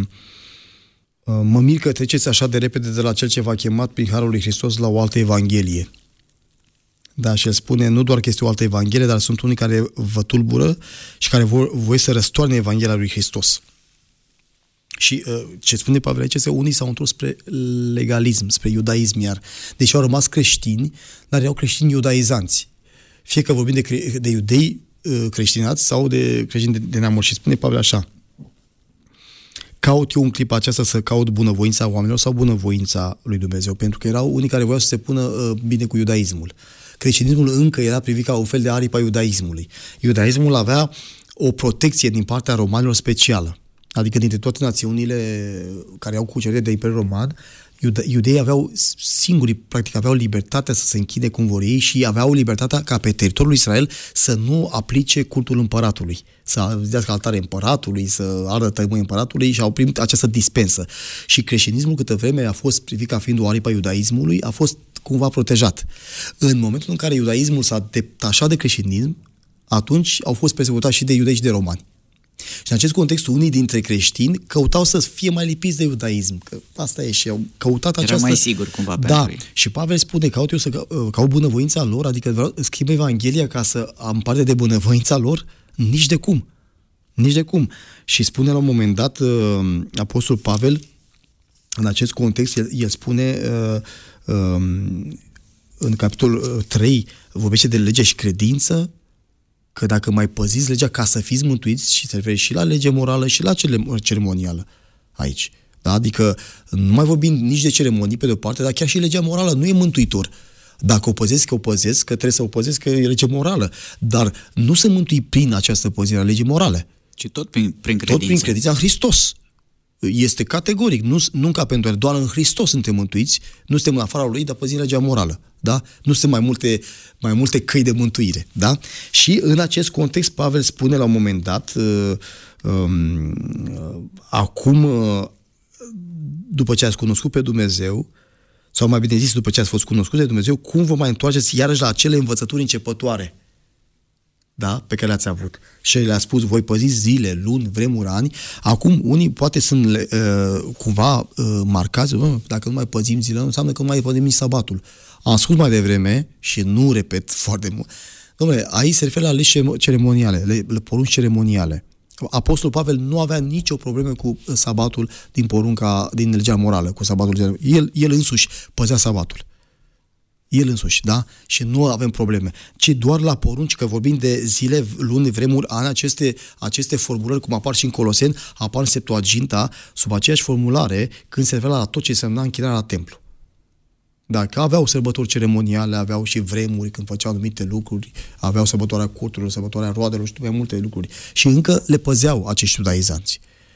S3: mă mir că treceți așa de repede de la cel ce v-a chemat prin harul lui Hristos la o altă evanghelie. Da, și el spune, nu doar că este o altă evanghelie, dar sunt unii care vă tulbură și care vor voi să răstoarne Evanghelia lui Hristos. Și uh, ce spune Pavel aici este, unii s-au întors spre legalism, spre iudaism iar. Deci au rămas creștini, dar erau creștini iudaizanți. Fie că vorbim de, cre- de iudei uh, creștinați sau de creștini de, de neamuri. Și spune Pavel așa: caut eu în clipa aceasta să caut bunăvoința oamenilor sau bunăvoința lui Dumnezeu? Pentru că erau unii care voiau să se pună uh, bine cu iudaismul. Creștinismul încă era privit ca un fel de aripă a iudaismului. Iudaismul avea o protecție din partea romanilor specială. Adică dintre toate națiunile care au cucerire de Imperiul Roman, iudeii aveau singurii, practic, aveau libertatea să se închide cum vor ei și aveau libertatea ca pe teritoriul Israel să nu aplice cultul împăratului, să zidească altare împăratului, să ardă tămâi împăratului, și au primit această dispensă. Și creștinismul, câtă vreme a fost privit ca fiind o aripă a iudaismului, a fost cumva protejat. În momentul în care iudaismul s-a detașat de creștinism, atunci au fost persecutați și de iudei și de romani. Și în acest context, unii dintre creștini căutau să fie mai lipiți de iudaism, că asta e, și au căutat această...
S2: Era mai sigur cumva
S3: da,
S2: pentru ei.
S3: Și Pavel spune, caut eu să caut bunăvoința lor, adică vreau, schimb Evanghelia ca să am parte de bunăvoința lor? Nici de cum. Nici de cum. Și spune la un moment dat Apostol Pavel, în acest context, el, el spune în capitolul trei, vorbește de lege și credință, că dacă mai păziți legea ca să fiți mântuiți, și se referi și la lege morală și la ceremonială aici. Da? Adică nu mai vorbim nici de ceremonii pe de-o parte, dar chiar și legea morală nu e mântuitor. Dacă o păzesc, că o păzesc, că trebuie să o păzesc, că e lege morală. Dar nu se mântui prin această păzire a legii morale.
S2: Ci tot prin, prin credință.
S3: Tot prin credința în Hristos. Este categoric. Nu, nu ca pentru el, doar în Hristos suntem mântuiți, nu suntem în afara lui, dar păzim legea morală. Da? Nu sunt mai multe, mai multe căi de mântuire. Da? Și în acest context Pavel spune la un moment dat uh, um, acum uh, după ce ați cunoscut pe Dumnezeu, sau mai bine zis, după ce ați fost cunoscut de Dumnezeu, cum vă mai întoarceți iarăși la acele învățături începătoare, da? Pe care le-ați avut. Și le-a spus, voi păziți zile, luni, vremuri, ani. Acum unii poate sunt uh, cumva uh, marcați, bă, dacă nu mai păzim zile, nu înseamnă că nu mai păzim nici sabatul. Am spus mai devreme și nu repet foarte mult. Dom'le, aici se referă la legi ceremoniale, le, le porunci ceremoniale. Apostolul Pavel nu avea nicio problemă cu sabatul din porunca, din legea morală, cu sabatul. El, el însuși păzea sabatul. El însuși, da? Și nu avem probleme. Ci doar la porunci, că vorbim de zile, luni, vremuri, ani, aceste, aceste formulări, cum apar și în Coloseni, apar în Septuaginta, sub aceeași formulare, când se referă la tot ce însemna închinarea la templu. Da, că aveau sărbători ceremoniale, aveau și vremuri când făceau anumite lucruri, aveau sărbătoarea curturilor, sărbătoarea roadelor și mai multe lucruri. Și încă le păzeau acești iudaizanți.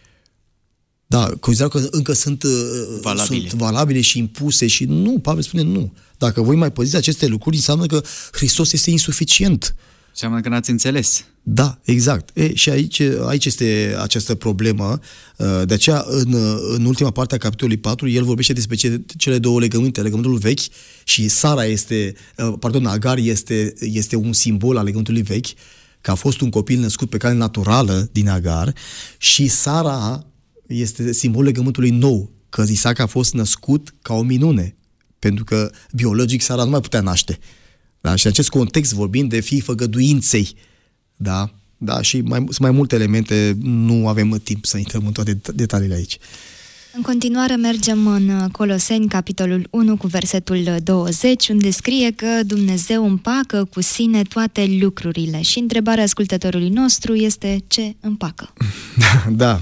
S3: Da, considerau că încă sunt valabile. sunt valabile și impuse și nu, Pavel spune nu. Dacă voi mai păziți aceste lucruri, înseamnă că Hristos este insuficient.
S2: Înseamnă că n-ați înțeles.
S3: Da, exact. E, și aici, aici este această problemă. De aceea, în, în ultima parte a capitolului patru, el vorbește despre ce, cele două legământe, legământul vechi, și Sara este, pardon, Agar este, este un simbol al legământului vechi, că a fost un copil născut pe cale naturală din Agar, și Sara este simbolul legământului nou, că Isaac a fost născut ca o minune, pentru că biologic Sara nu mai putea naște. Da? Și în acest context vorbim de fiii făgăduinței. Da? Da? Și mai, sunt mai multe elemente, nu avem timp să intrăm în toate detaliile aici.
S4: În continuare mergem în Coloseni, capitolul unu, cu versetul douăzeci, unde scrie că Dumnezeu împacă cu sine toate lucrurile. Și întrebarea ascultătorului nostru este: ce împacă?
S3: Da,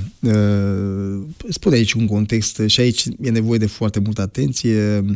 S3: spune aici un context și aici e nevoie de foarte multă atenție.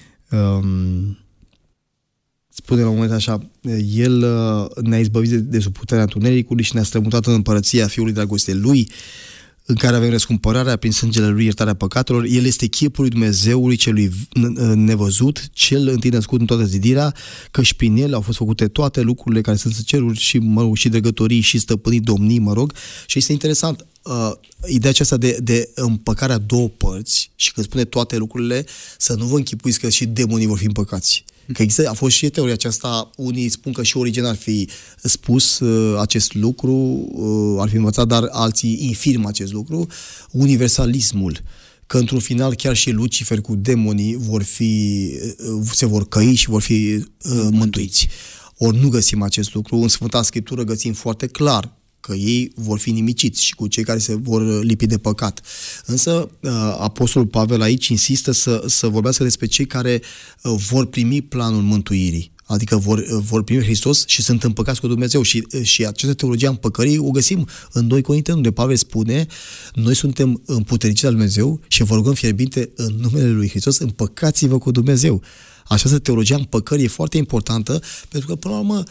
S3: Spune la un moment așa, El ne-a izbăvit de, de sub puterea întunericului și ne-a strămutat în împărăția Fiului dragostei Lui. în care avem răscumpărarea prin sângele Lui, iertarea păcatelor. El este chipul lui Dumnezeului celui nevăzut, cel întâi născut în toată zidirea, căci prin el au fost făcute toate lucrurile care sunt în ceruri și, mă rog, și dregătorii și stăpânii, domnii, mă rog. Și este interesant, uh, ideea aceasta de, de împăcarea două părți și când spune toate lucrurile, să nu vă închipuiți că și demonii vor fi împăcați. Că există, a fost și teoria aceasta, unii spun că și Origen ar fi spus uh, acest lucru, uh, ar fi învățat, dar alții infirmă acest lucru, universalismul, că într-un final chiar și Lucifer cu demonii vor fi, uh, se vor căi și vor fi uh, mântuiți. Ori nu găsim acest lucru, în Sfânta Scriptură găsim foarte clar că ei vor fi nimiciți și cu cei care se vor lipi de păcat. Însă Apostolul Pavel aici insistă să, să vorbească despre cei care vor primi planul mântuirii, adică vor, vor primi Hristos și sunt împăcați cu Dumnezeu. Și, și această teologie a împăcării o găsim în doi Corinteni, unde Pavel spune: noi suntem împuterniciți al Dumnezeu și vă rugăm fierbinte în numele Lui Hristos, împăcați-vă cu Dumnezeu. Această teologie a împăcării e foarte importantă, pentru că, până la urmă,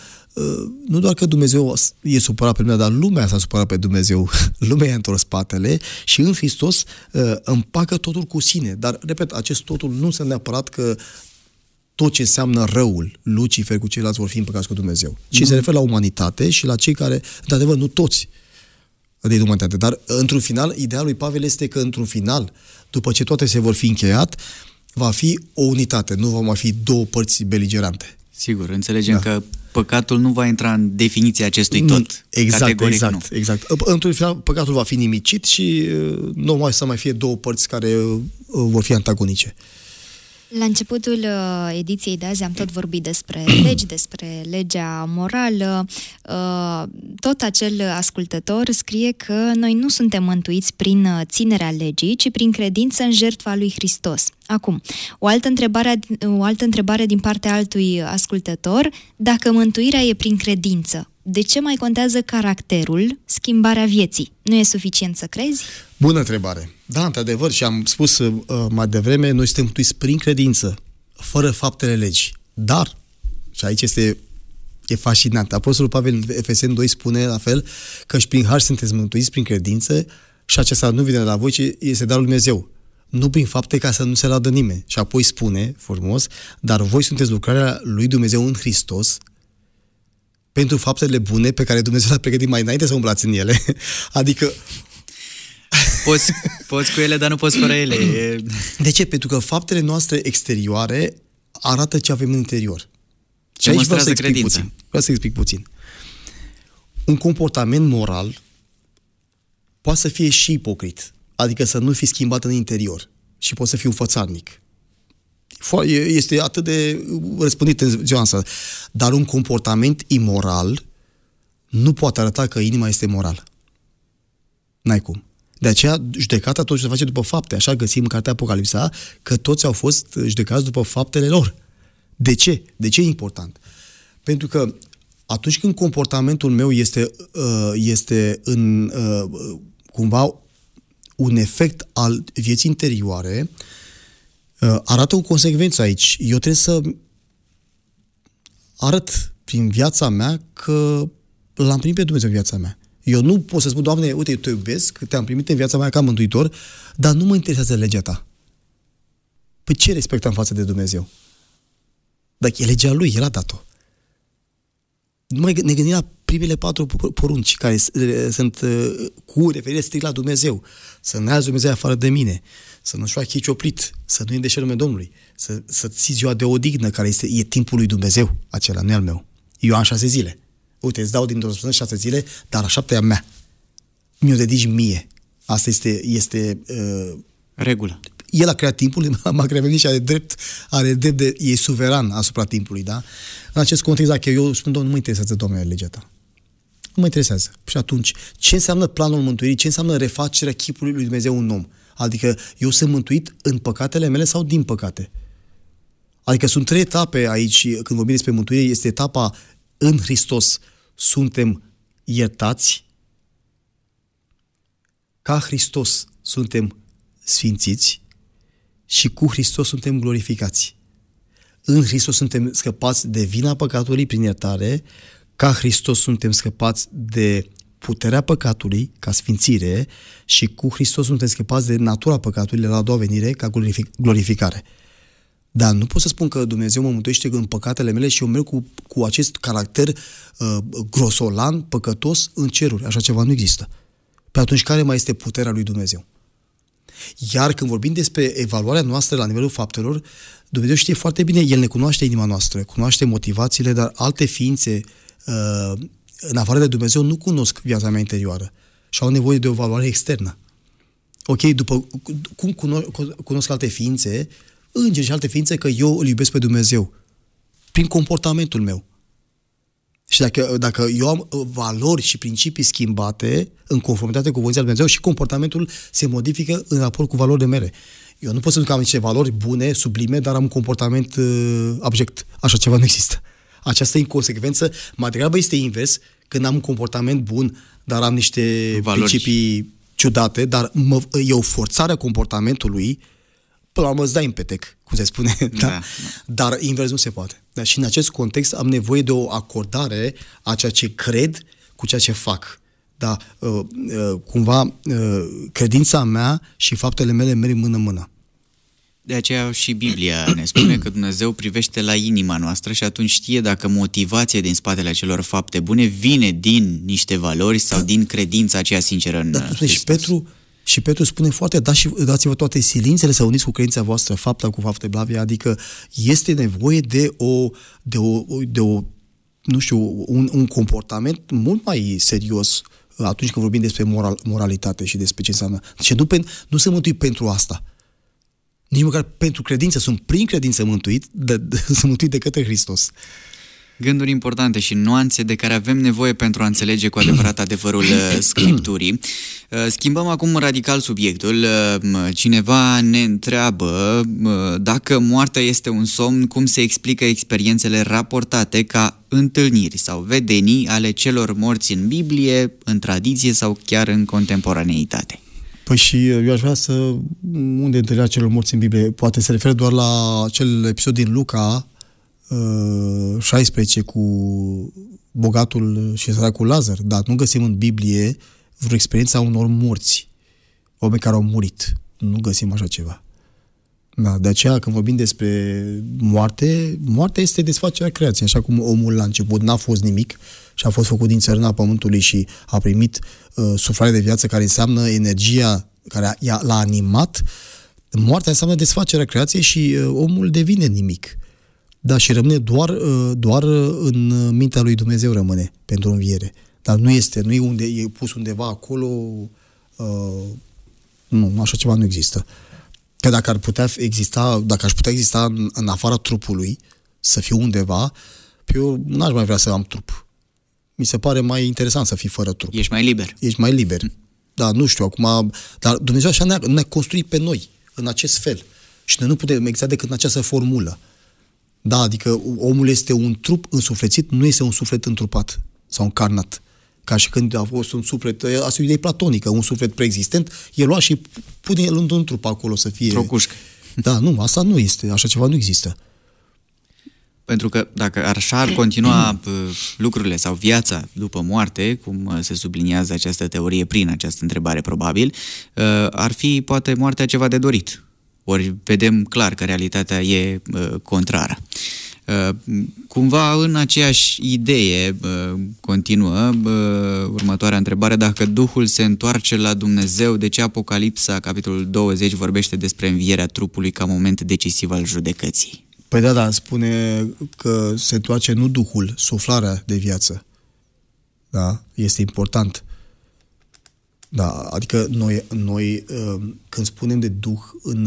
S3: nu doar că Dumnezeu e supărat pe lumea, dar lumea s-a supărat pe Dumnezeu. Lumea i-a întors spatele și în Hristos împacă totul cu sine. Dar, repet, acest totul nu înseamnă neapărat că tot ce înseamnă răul, Lucifer cu ceilalți vor fi împăcați cu Dumnezeu. Ci se referă la umanitate și la cei care, într-adevăr, nu toți de umanitate. Dar, într-un final, ideea lui Pavel este că, într-un final, după ce toate se vor fi încheiat, va fi o unitate, nu va mai fi două părți beligerante.
S2: Sigur, înțelegem
S3: da.
S2: că păcatul nu va intra în definiția acestui tot.
S3: Exact,
S2: categoric
S3: exact,
S2: nu.
S3: exact. Într-un final, păcatul va fi nimicit și nu mai să mai fie două părți care vor fi antagonice.
S4: La începutul uh, ediției de azi am tot vorbit despre legi, despre legea morală. Uh, tot acel ascultător scrie că noi nu suntem mântuiți prin ținerea legii, ci prin credință în jertfa lui Hristos. Acum, o altă întrebare, o altă întrebare din partea altui ascultător: dacă mântuirea e prin credință, de ce mai contează caracterul, schimbarea vieții? Nu e suficient să crezi?
S3: Bună întrebare. Da, într-adevăr, și am spus uh, mai devreme, noi suntem mântuiți prin credință, fără faptele legii. Dar, și aici este e fascinant, Apostolul Pavel în Efeseni doi spune la fel, că și prin har sunteți mântuiți prin credință și acesta nu vine de la voi, ci este darul lui Dumnezeu. Nu prin fapte, ca să nu se laudă nimeni. Și apoi spune, frumos, dar voi sunteți lucrarea lui Dumnezeu în Hristos, pentru faptele bune pe care Dumnezeu le-a pregătit mai înainte să umblați în ele. Adică
S2: Poți, poți cu ele, dar nu poți fără ele.
S3: De ce? Pentru că faptele noastre exterioare arată ce avem în interior. Și aici vreau să explic puțin. Vreau să explic puțin. Un comportament moral poate să fie și ipocrit. Adică să nu fi schimbat în interior. Și poate să fie un fățarnic. Este atât de răspândit în ziua asta. Dar un comportament imoral nu poate arăta că inima este morală. N-ai cum. De aceea, judecata tot se face după fapte. Așa găsim în cartea Apocalipsa că toți au fost judecați după faptele lor. De ce? De ce e important? Pentru că atunci când comportamentul meu este, este în cumva un efect al vieții interioare, arată o consecvență aici. Eu trebuie să arăt prin viața mea că l-am primit pe Dumnezeu în viața mea. Eu nu pot să spun: Doamne, uite, eu te iubesc, te-am primit în viața mea ca mântuitor, dar nu mă interesează legea ta. Păi ce respect am față de Dumnezeu? Dacă e legea Lui, El a dat-o. Nu mai ne gândim la primele patru porunci care sunt cu referire strict la Dumnezeu. Să n-ai Dumnezeu afară de mine, să nu-și faci cioplit, să nu îndeșeri numele Domnului, să, să ții ziua de odihnă, care este, e timpul lui Dumnezeu, acela, nu e al meu. Eu am șase zile. Uite, îți dau dintr-o zi șase zile, dar a șaptea mea. Mi-o dedici mie. Asta este, este uh,
S2: regulă.
S3: El a creat timpul, m-a creat și are drept, are drept de, e suveran asupra timpului, da? În acest context, dacă eu spun: Doamne, nu mă interesează, Doamne, legea ta. Nu mă interesează. Și atunci, ce înseamnă planul mântuirii? Ce înseamnă refacerea chipului lui Dumnezeu în om? Adică eu sunt mântuit în păcatele mele sau din păcate? Adică sunt trei etape aici, când vorbim despre mântuire. Este etapa în Hristos. Suntem iertați, ca Hristos suntem sfințiți și cu Hristos suntem glorificați. În Hristos suntem scăpați de vina păcatului prin iertare, ca Hristos suntem scăpați de puterea păcatului ca sfințire și cu Hristos suntem scăpați de natura păcatului la a doua venire ca glorificare. Dar nu pot să spun că Dumnezeu mă mântuiește în păcatele mele și eu merg cu, cu acest caracter uh, grosolan, păcătos în ceruri. Așa ceva nu există. Pe atunci care mai este puterea lui Dumnezeu? Iar când vorbim despre evaluarea noastră la nivelul faptelor, Dumnezeu știe foarte bine, El ne cunoaște inima noastră, cunoaște motivațiile, dar alte ființe uh, în afară de Dumnezeu nu cunosc viața mea interioară și au nevoie de o evaluare externă. Ok, după cum cunosc alte ființe, îngeri și alte ființe, că eu îl iubesc pe Dumnezeu prin comportamentul meu. Și dacă, dacă eu am valori și principii schimbate în conformitate cu voința lui Dumnezeu și comportamentul se modifică în raport cu valorile mele. Eu nu pot să zic că am niște valori bune, sublime, dar am un comportament uh, abject. Așa ceva nu există. Această inconsecvență mai degrabă este invers, când am un comportament bun, dar am niște valori, principii ciudate, dar mă, e o forțare a comportamentului. Până la urmă îți dai în petec, cum se spune, da? Da. Dar invers nu se poate. Da? Și în acest context am nevoie de o acordare a ceea ce cred cu ceea ce fac. Da? Uh, uh, cumva uh, credința mea și faptele mele merg mână-mână.
S2: De aceea și Biblia ne spune că Dumnezeu privește la inima noastră și atunci știe dacă motivația din spatele acelor fapte bune vine din niște valori sau da. din credința aceea sinceră în da,
S3: și Petru Și Petru spune foarte, da, și dați-vă toate silințele să uniți cu credința voastră, fapta cu fapte blave, adică este nevoie de o, de o, de o nu știu, un, un comportament mult mai serios atunci când vorbim despre moral, moralitate și despre ce înseamnă. Deci nu, pen, nu se mântui pentru asta. Nici măcar pentru credință, sunt prin credință mântuit, de, de, sunt mântuit de către Hristos.
S2: Gânduri importante și nuanțe de care avem nevoie pentru a înțelege cu adevărat adevărul Scripturii. Schimbăm acum radical subiectul. Cineva ne întreabă dacă moartea este un somn, cum se explică experiențele raportate ca întâlniri sau vedenii ale celor morți în Biblie, în tradiție sau chiar în contemporaneitate.
S3: Păi și eu aș vrea să... Unde întâlnirea celor morți în Biblie? Poate se referă doar la acel episod din Luca șaisprezece cu bogatul și săracul Lazar, dar nu găsim în Biblie vreo experiență a unor morți, oameni care au murit. Nu găsim așa ceva. Da, de aceea când vorbim despre moarte, moartea este desfacerea creației, așa cum omul la început n-a fost nimic și a fost făcut din țărâna pământului și a primit uh, suflare de viață care înseamnă energia care l-a animat. Moartea înseamnă desfacerea creației și uh, omul devine nimic. Da, și rămâne doar, doar în mintea lui Dumnezeu rămâne pentru înviere. Dar nu este, nu e, unde, e pus undeva acolo, uh, nu, așa ceva nu există. Că dacă ar putea exista, dacă aș putea exista în, în afara trupului, să fiu undeva, eu n-aș mai vrea să am trup. Mi se pare mai interesant să fii fără trup.
S2: Ești mai liber.
S3: Ești mai liber. Hm. Da, nu știu, acum, dar Dumnezeu așa ne-a, ne-a construit pe noi, în acest fel. Și noi nu putem exact decât în această formulă. Da, adică omul este un trup însuflețit, nu este un suflet întrupat sau încarnat. Ca și când a fost un suflet, asta e o idee platonică, un suflet preexistent, el lua și pune el într-un trup acolo să fie...
S2: Trocușcă.
S3: Da, nu, asta nu este, așa ceva nu există.
S2: Pentru că dacă așa ar continua lucrurile sau viața după moarte, cum se subliniază această teorie prin această întrebare probabil, ar fi poate moartea ceva de dorit. Ori vedem clar că realitatea e uh, contrară. Uh, cumva în aceeași idee uh, continuă uh, următoarea întrebare, dacă Duhul se întoarce la Dumnezeu, de ce Apocalipsa, capitolul douăzeci, vorbește despre învierea trupului ca moment decisiv al judecății?
S3: Păi da, da, spune că se întoarce nu Duhul, suflarea de viață. Da, este important. Da, adică noi, noi când spunem de Duh, în,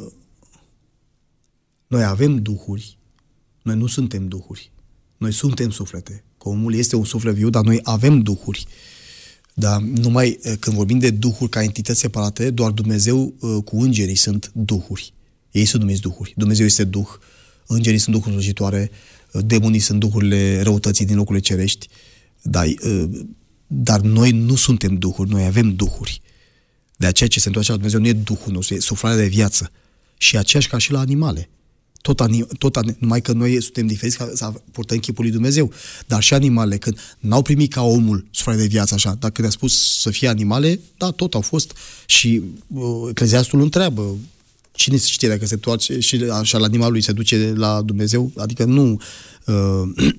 S3: noi avem duhuri, noi nu suntem duhuri, noi suntem suflete. Că omul este un suflet viu, dar noi avem duhuri. Dar numai când vorbim de duhuri ca entități separate, doar Dumnezeu cu îngerii sunt duhuri. Ei sunt numiți duhuri. Dumnezeu este Duh, îngerii sunt duhuri slujitoare, demonii sunt duhurile răutății din locurile cerești, dar Dar noi nu suntem duhuri, noi avem duhuri. De aceea ce se întoarce la Dumnezeu nu e Duhul nostru, e suflarea de viață. Și aceeași ca și la animale. Tot, anim, tot anim, numai că noi suntem diferiți ca să purtăm chipul lui Dumnezeu. Dar și animalele, când n-au primit ca omul suflare de viață așa, dacă ne-a spus să fie animale, da, tot au fost. Și uh, Ecleziastul întreabă, cine se știe dacă se toarce și așa la animalului se duce la Dumnezeu? Adică nu... Uh,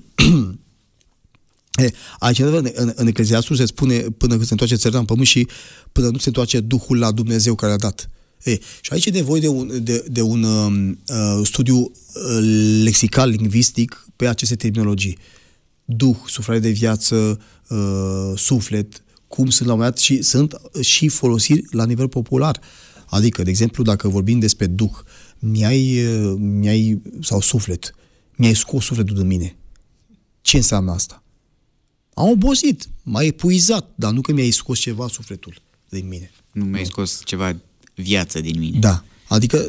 S3: aici, în, în Ecleziastul se spune până când se întoarce țărâna în pământ și până nu se întoarce Duhul la Dumnezeu care a dat. E, și aici e nevoie de un, de, de un uh, studiu uh, lexical, lingvistic pe aceste terminologii. Duh, suflare de viață, uh, suflet, cum sunt la un moment dat și sunt și folosiri la nivel popular. Adică, de exemplu, dacă vorbim despre Duh, mi-ai, uh, mi-ai sau suflet, mi-ai scos sufletul din mine. Ce înseamnă asta? Am obosit, m-ai epuizat, dar nu că mi-ai scos ceva sufletul din mine.
S2: Nu mi-ai scos ceva viață din mine.
S3: Da, adică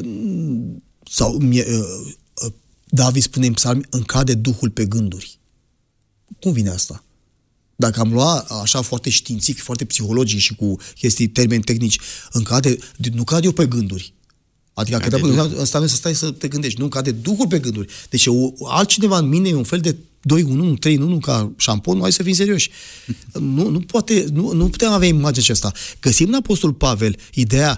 S3: sau mie, David spune în psalmi, îmi cade Duhul pe gânduri. Cum vine asta? Dacă am luat așa foarte științific, foarte psihologic și cu chestii, termeni tehnici, îmi cade, nu cade eu pe gânduri. Adică cade că înseamnă să stai să te gândești, nu cade Duhul pe gânduri. Deci o, altcineva în mine e un fel de doi unu unu, trei unu unu ca șampon, hai să fim serioși. nu, nu, poate, nu, nu putem avea imaginea aceasta. Găsim în Apostolul Pavel ideea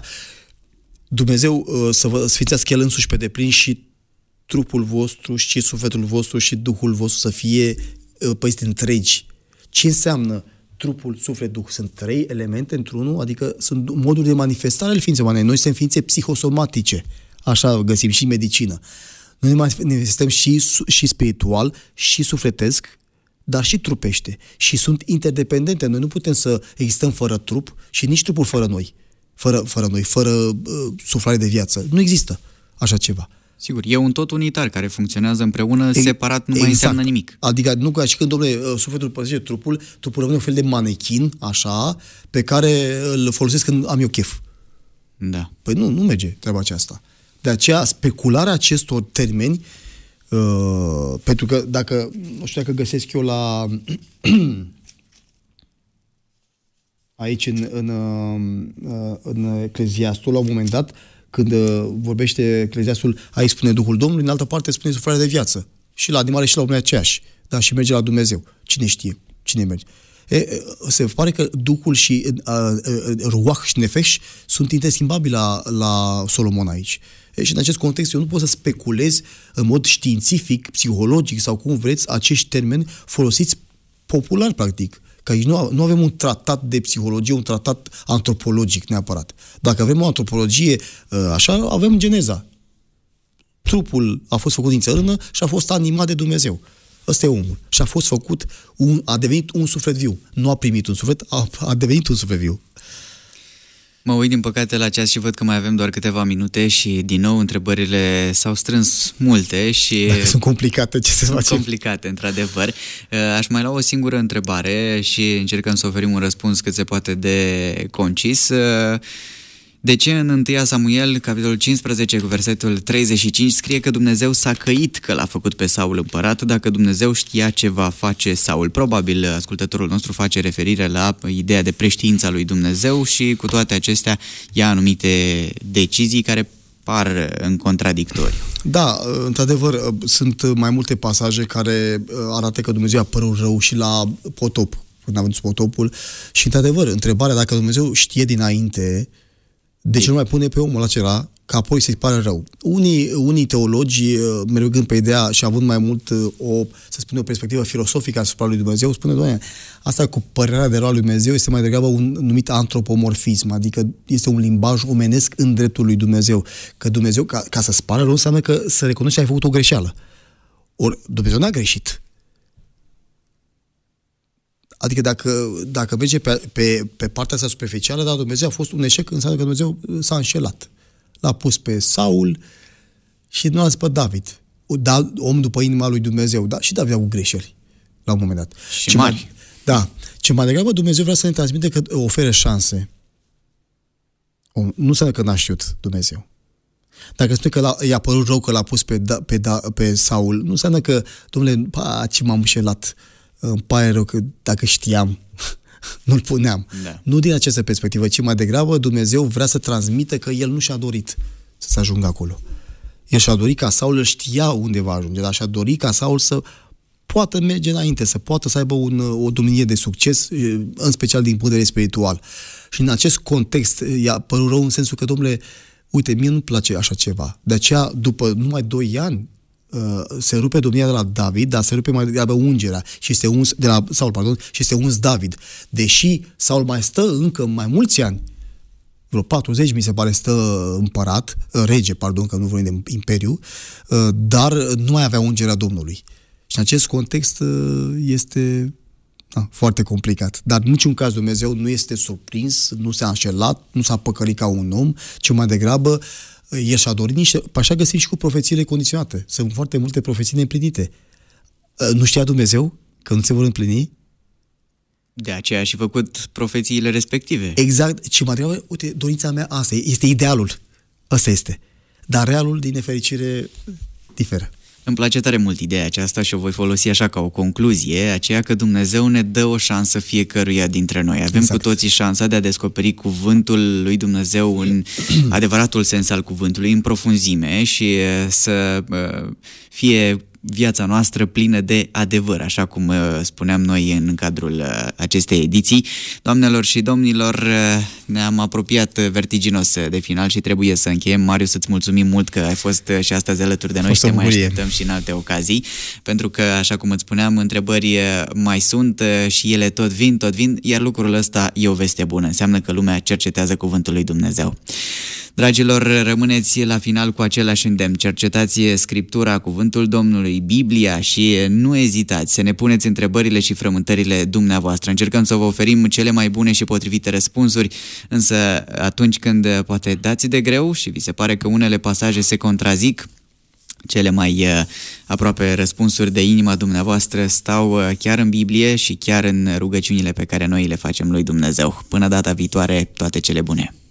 S3: Dumnezeu să vă sfințească El însuși pe deplin și trupul vostru și sufletul vostru și Duhul vostru să fie păziți întregi. Ce înseamnă trupul, suflet, Duh? Sunt trei elemente într-unul, adică sunt moduri de manifestare ale ființei umane. Noi suntem ființe psihosomatice, așa găsim și în medicină. Noi ne manifestăm și, și spiritual, și sufletesc, dar și trupește. Și sunt interdependente. Noi nu putem să existăm fără trup și nici trupul fără noi. Fără, fără noi, fără uh, suflare de viață. Nu există așa ceva.
S2: Sigur, e un tot unitar care funcționează împreună, e, separat nu exact. Mai înseamnă nimic.
S3: Adică nu ca și când, domnule, sufletul părăsește trupul, trupul rămâne un fel de manechin, așa, pe care îl folosesc când am eu chef.
S2: Da.
S3: Păi nu, nu merge treaba aceasta. De aceea, specularea acestor termeni, uh, pentru că dacă, nu știu dacă găsesc eu la aici în, în, în Ecleziastul, la un moment dat, când vorbește Ecleziastul, aici spune Duhul Domnului, în altă parte spune suflarea de viață. Și la animale și la oameni aceeași. Da, și merge la Dumnezeu. Cine știe? Cine merge? E, se pare că Duhul și Ruach și Nefesh sunt interschimbabili la, la Solomon aici. E, și în acest context eu nu pot să speculez în mod științific, psihologic sau cum vreți acești termeni folosiți popular, practic. Că aici nu, nu avem un tratat de psihologie, un tratat antropologic neapărat. Dacă avem o antropologie așa, avem Geneza. Trupul a fost făcut din țărână și a fost animat de Dumnezeu. Ăsta e omul. Și a fost făcut, un, a devenit un suflet viu. Nu a primit un suflet, a, a devenit un suflet viu.
S2: Mă uit din păcate la ceas și văd că mai avem doar câteva minute și din nou întrebările s-au strâns multe și...
S3: Dacă sunt complicate, ce se face?
S2: Sunt complicate, într-adevăr. Aș mai lua o singură întrebare și încercăm să oferim un răspuns cât se poate de concis. De ce în întâi Samuel, capitolul cincisprezece, cu versetul treizeci și cinci, scrie că Dumnezeu s-a căit că l-a făcut pe Saul împărat, dacă Dumnezeu știa ce va face Saul? Probabil ascultătorul nostru face referire la ideea de preștiința lui Dumnezeu și cu toate acestea ia anumite decizii care par în contradictoriu.
S3: Da, într-adevăr, sunt mai multe pasaje care arată că Dumnezeu a părut rău și la potop, când a văzut potopul, și într-adevăr, întrebarea dacă Dumnezeu știe dinainte, de ce nu mai pune pe omul acela ca apoi să-i pare rău? Unii, unii teologi, mergând pe ideea și având mai mult o, să spun, o perspectivă filosofică asupra lui Dumnezeu, spune, doamne, asta cu părerea de rău lui Dumnezeu este mai degrabă un numit antropomorfism, adică este un limbaj omenesc în dreptul lui Dumnezeu. Că Dumnezeu, ca, ca să-ți pară rău, înseamnă că să recunoști că ai făcut o greșeală. Ori Dumnezeu n-a greșit. Adică dacă, dacă merge pe, pe, pe partea asta superficială, dar Dumnezeu a fost un eșec, înseamnă că Dumnezeu s-a înșelat. L-a pus pe Saul și nu a zis pe David. Da, om după inima lui Dumnezeu. Da, și David a avut greșeli la un moment dat.
S2: Și ce mari. Mai,
S3: da. Ce mai degrabă Dumnezeu vrea să ne transmite că oferă șanse. Nu înseamnă că n-a știut Dumnezeu. Dacă spune că l-a, i-a părut rău că l-a pus pe, da, pe, da, pe Saul, nu înseamnă că, domnule, pa, ce m-am înșelat. Îmi pare rău că dacă știam, nu-l puneam. Da. Nu din această perspectivă, ci mai degrabă Dumnezeu vrea să transmită că El nu și-a dorit să se ajungă acolo. El și-a dorit ca Saul, îl știa unde va ajunge, dar și-a dorit ca Saul să poată merge înainte, să poată să aibă un, o domnie de succes, în special din punct de vedere spiritual. Și în acest context i-a părut rău în sensul că, domnule, uite, mie nu-mi place așa ceva. De aceea, după numai doi ani, se rupe domnia de la David, dar se rupe mai degrabă ungerea și este uns, de la Saul, pardon, și este uns David. Deși Saul mai stă încă mai mulți ani, vreo patruzeci, mi se pare, stă împărat, rege, pardon, că nu vorbim de imperiu, dar nu mai avea ungerea Domnului. Și în acest context este da, foarte complicat. Dar în niciun caz Dumnezeu nu este surprins, nu s-a înșelat, nu s-a păcălit ca un om, ci mai degrabă El și-a dorit niște... Așa găsim și cu profețiile condiționate. Sunt foarte multe profeții neîmplinite. Nu știa Dumnezeu că nu se vor împlini?
S2: De aceea a și făcut profețiile respective.
S3: Exact. Și mai degrabă, uite, dorința mea asta este idealul. Asta este. Dar realul, din nefericire, diferă.
S2: Îmi place tare mult ideea aceasta și o voi folosi așa ca o concluzie, aceea că Dumnezeu ne dă o șansă fiecăruia dintre noi. Avem exact. Cu toții șansa de a descoperi cuvântul lui Dumnezeu în adevăratul sens al cuvântului, în profunzime și să fie viața noastră plină de adevăr, așa cum spuneam noi în cadrul acestei ediții. Doamnelor și domnilor, ne-am apropiat vertiginos de final și trebuie să încheiem. Marius, îți mulțumim mult că ai fost și astăzi alături de noi și te mai așteptăm și în alte ocazii, pentru că, așa cum îți spuneam, întrebări mai sunt și ele tot vin, tot vin, iar lucrul ăsta e o veste bună. Înseamnă că lumea cercetează cuvântul lui Dumnezeu. Dragilor, rămâneți la final cu același îndemn. Cercetați Scriptura, cuvântul Domnului, Biblia și nu ezitați să ne puneți întrebările și frământările dumneavoastră. Încercăm să vă oferim cele mai bune și potrivite răspunsuri, însă atunci când poate dați de greu și vi se pare că unele pasaje se contrazic, cele mai aproape răspunsuri de inima dumneavoastră stau chiar în Biblie și chiar în rugăciunile pe care noi le facem lui Dumnezeu. Până data viitoare, toate cele bune!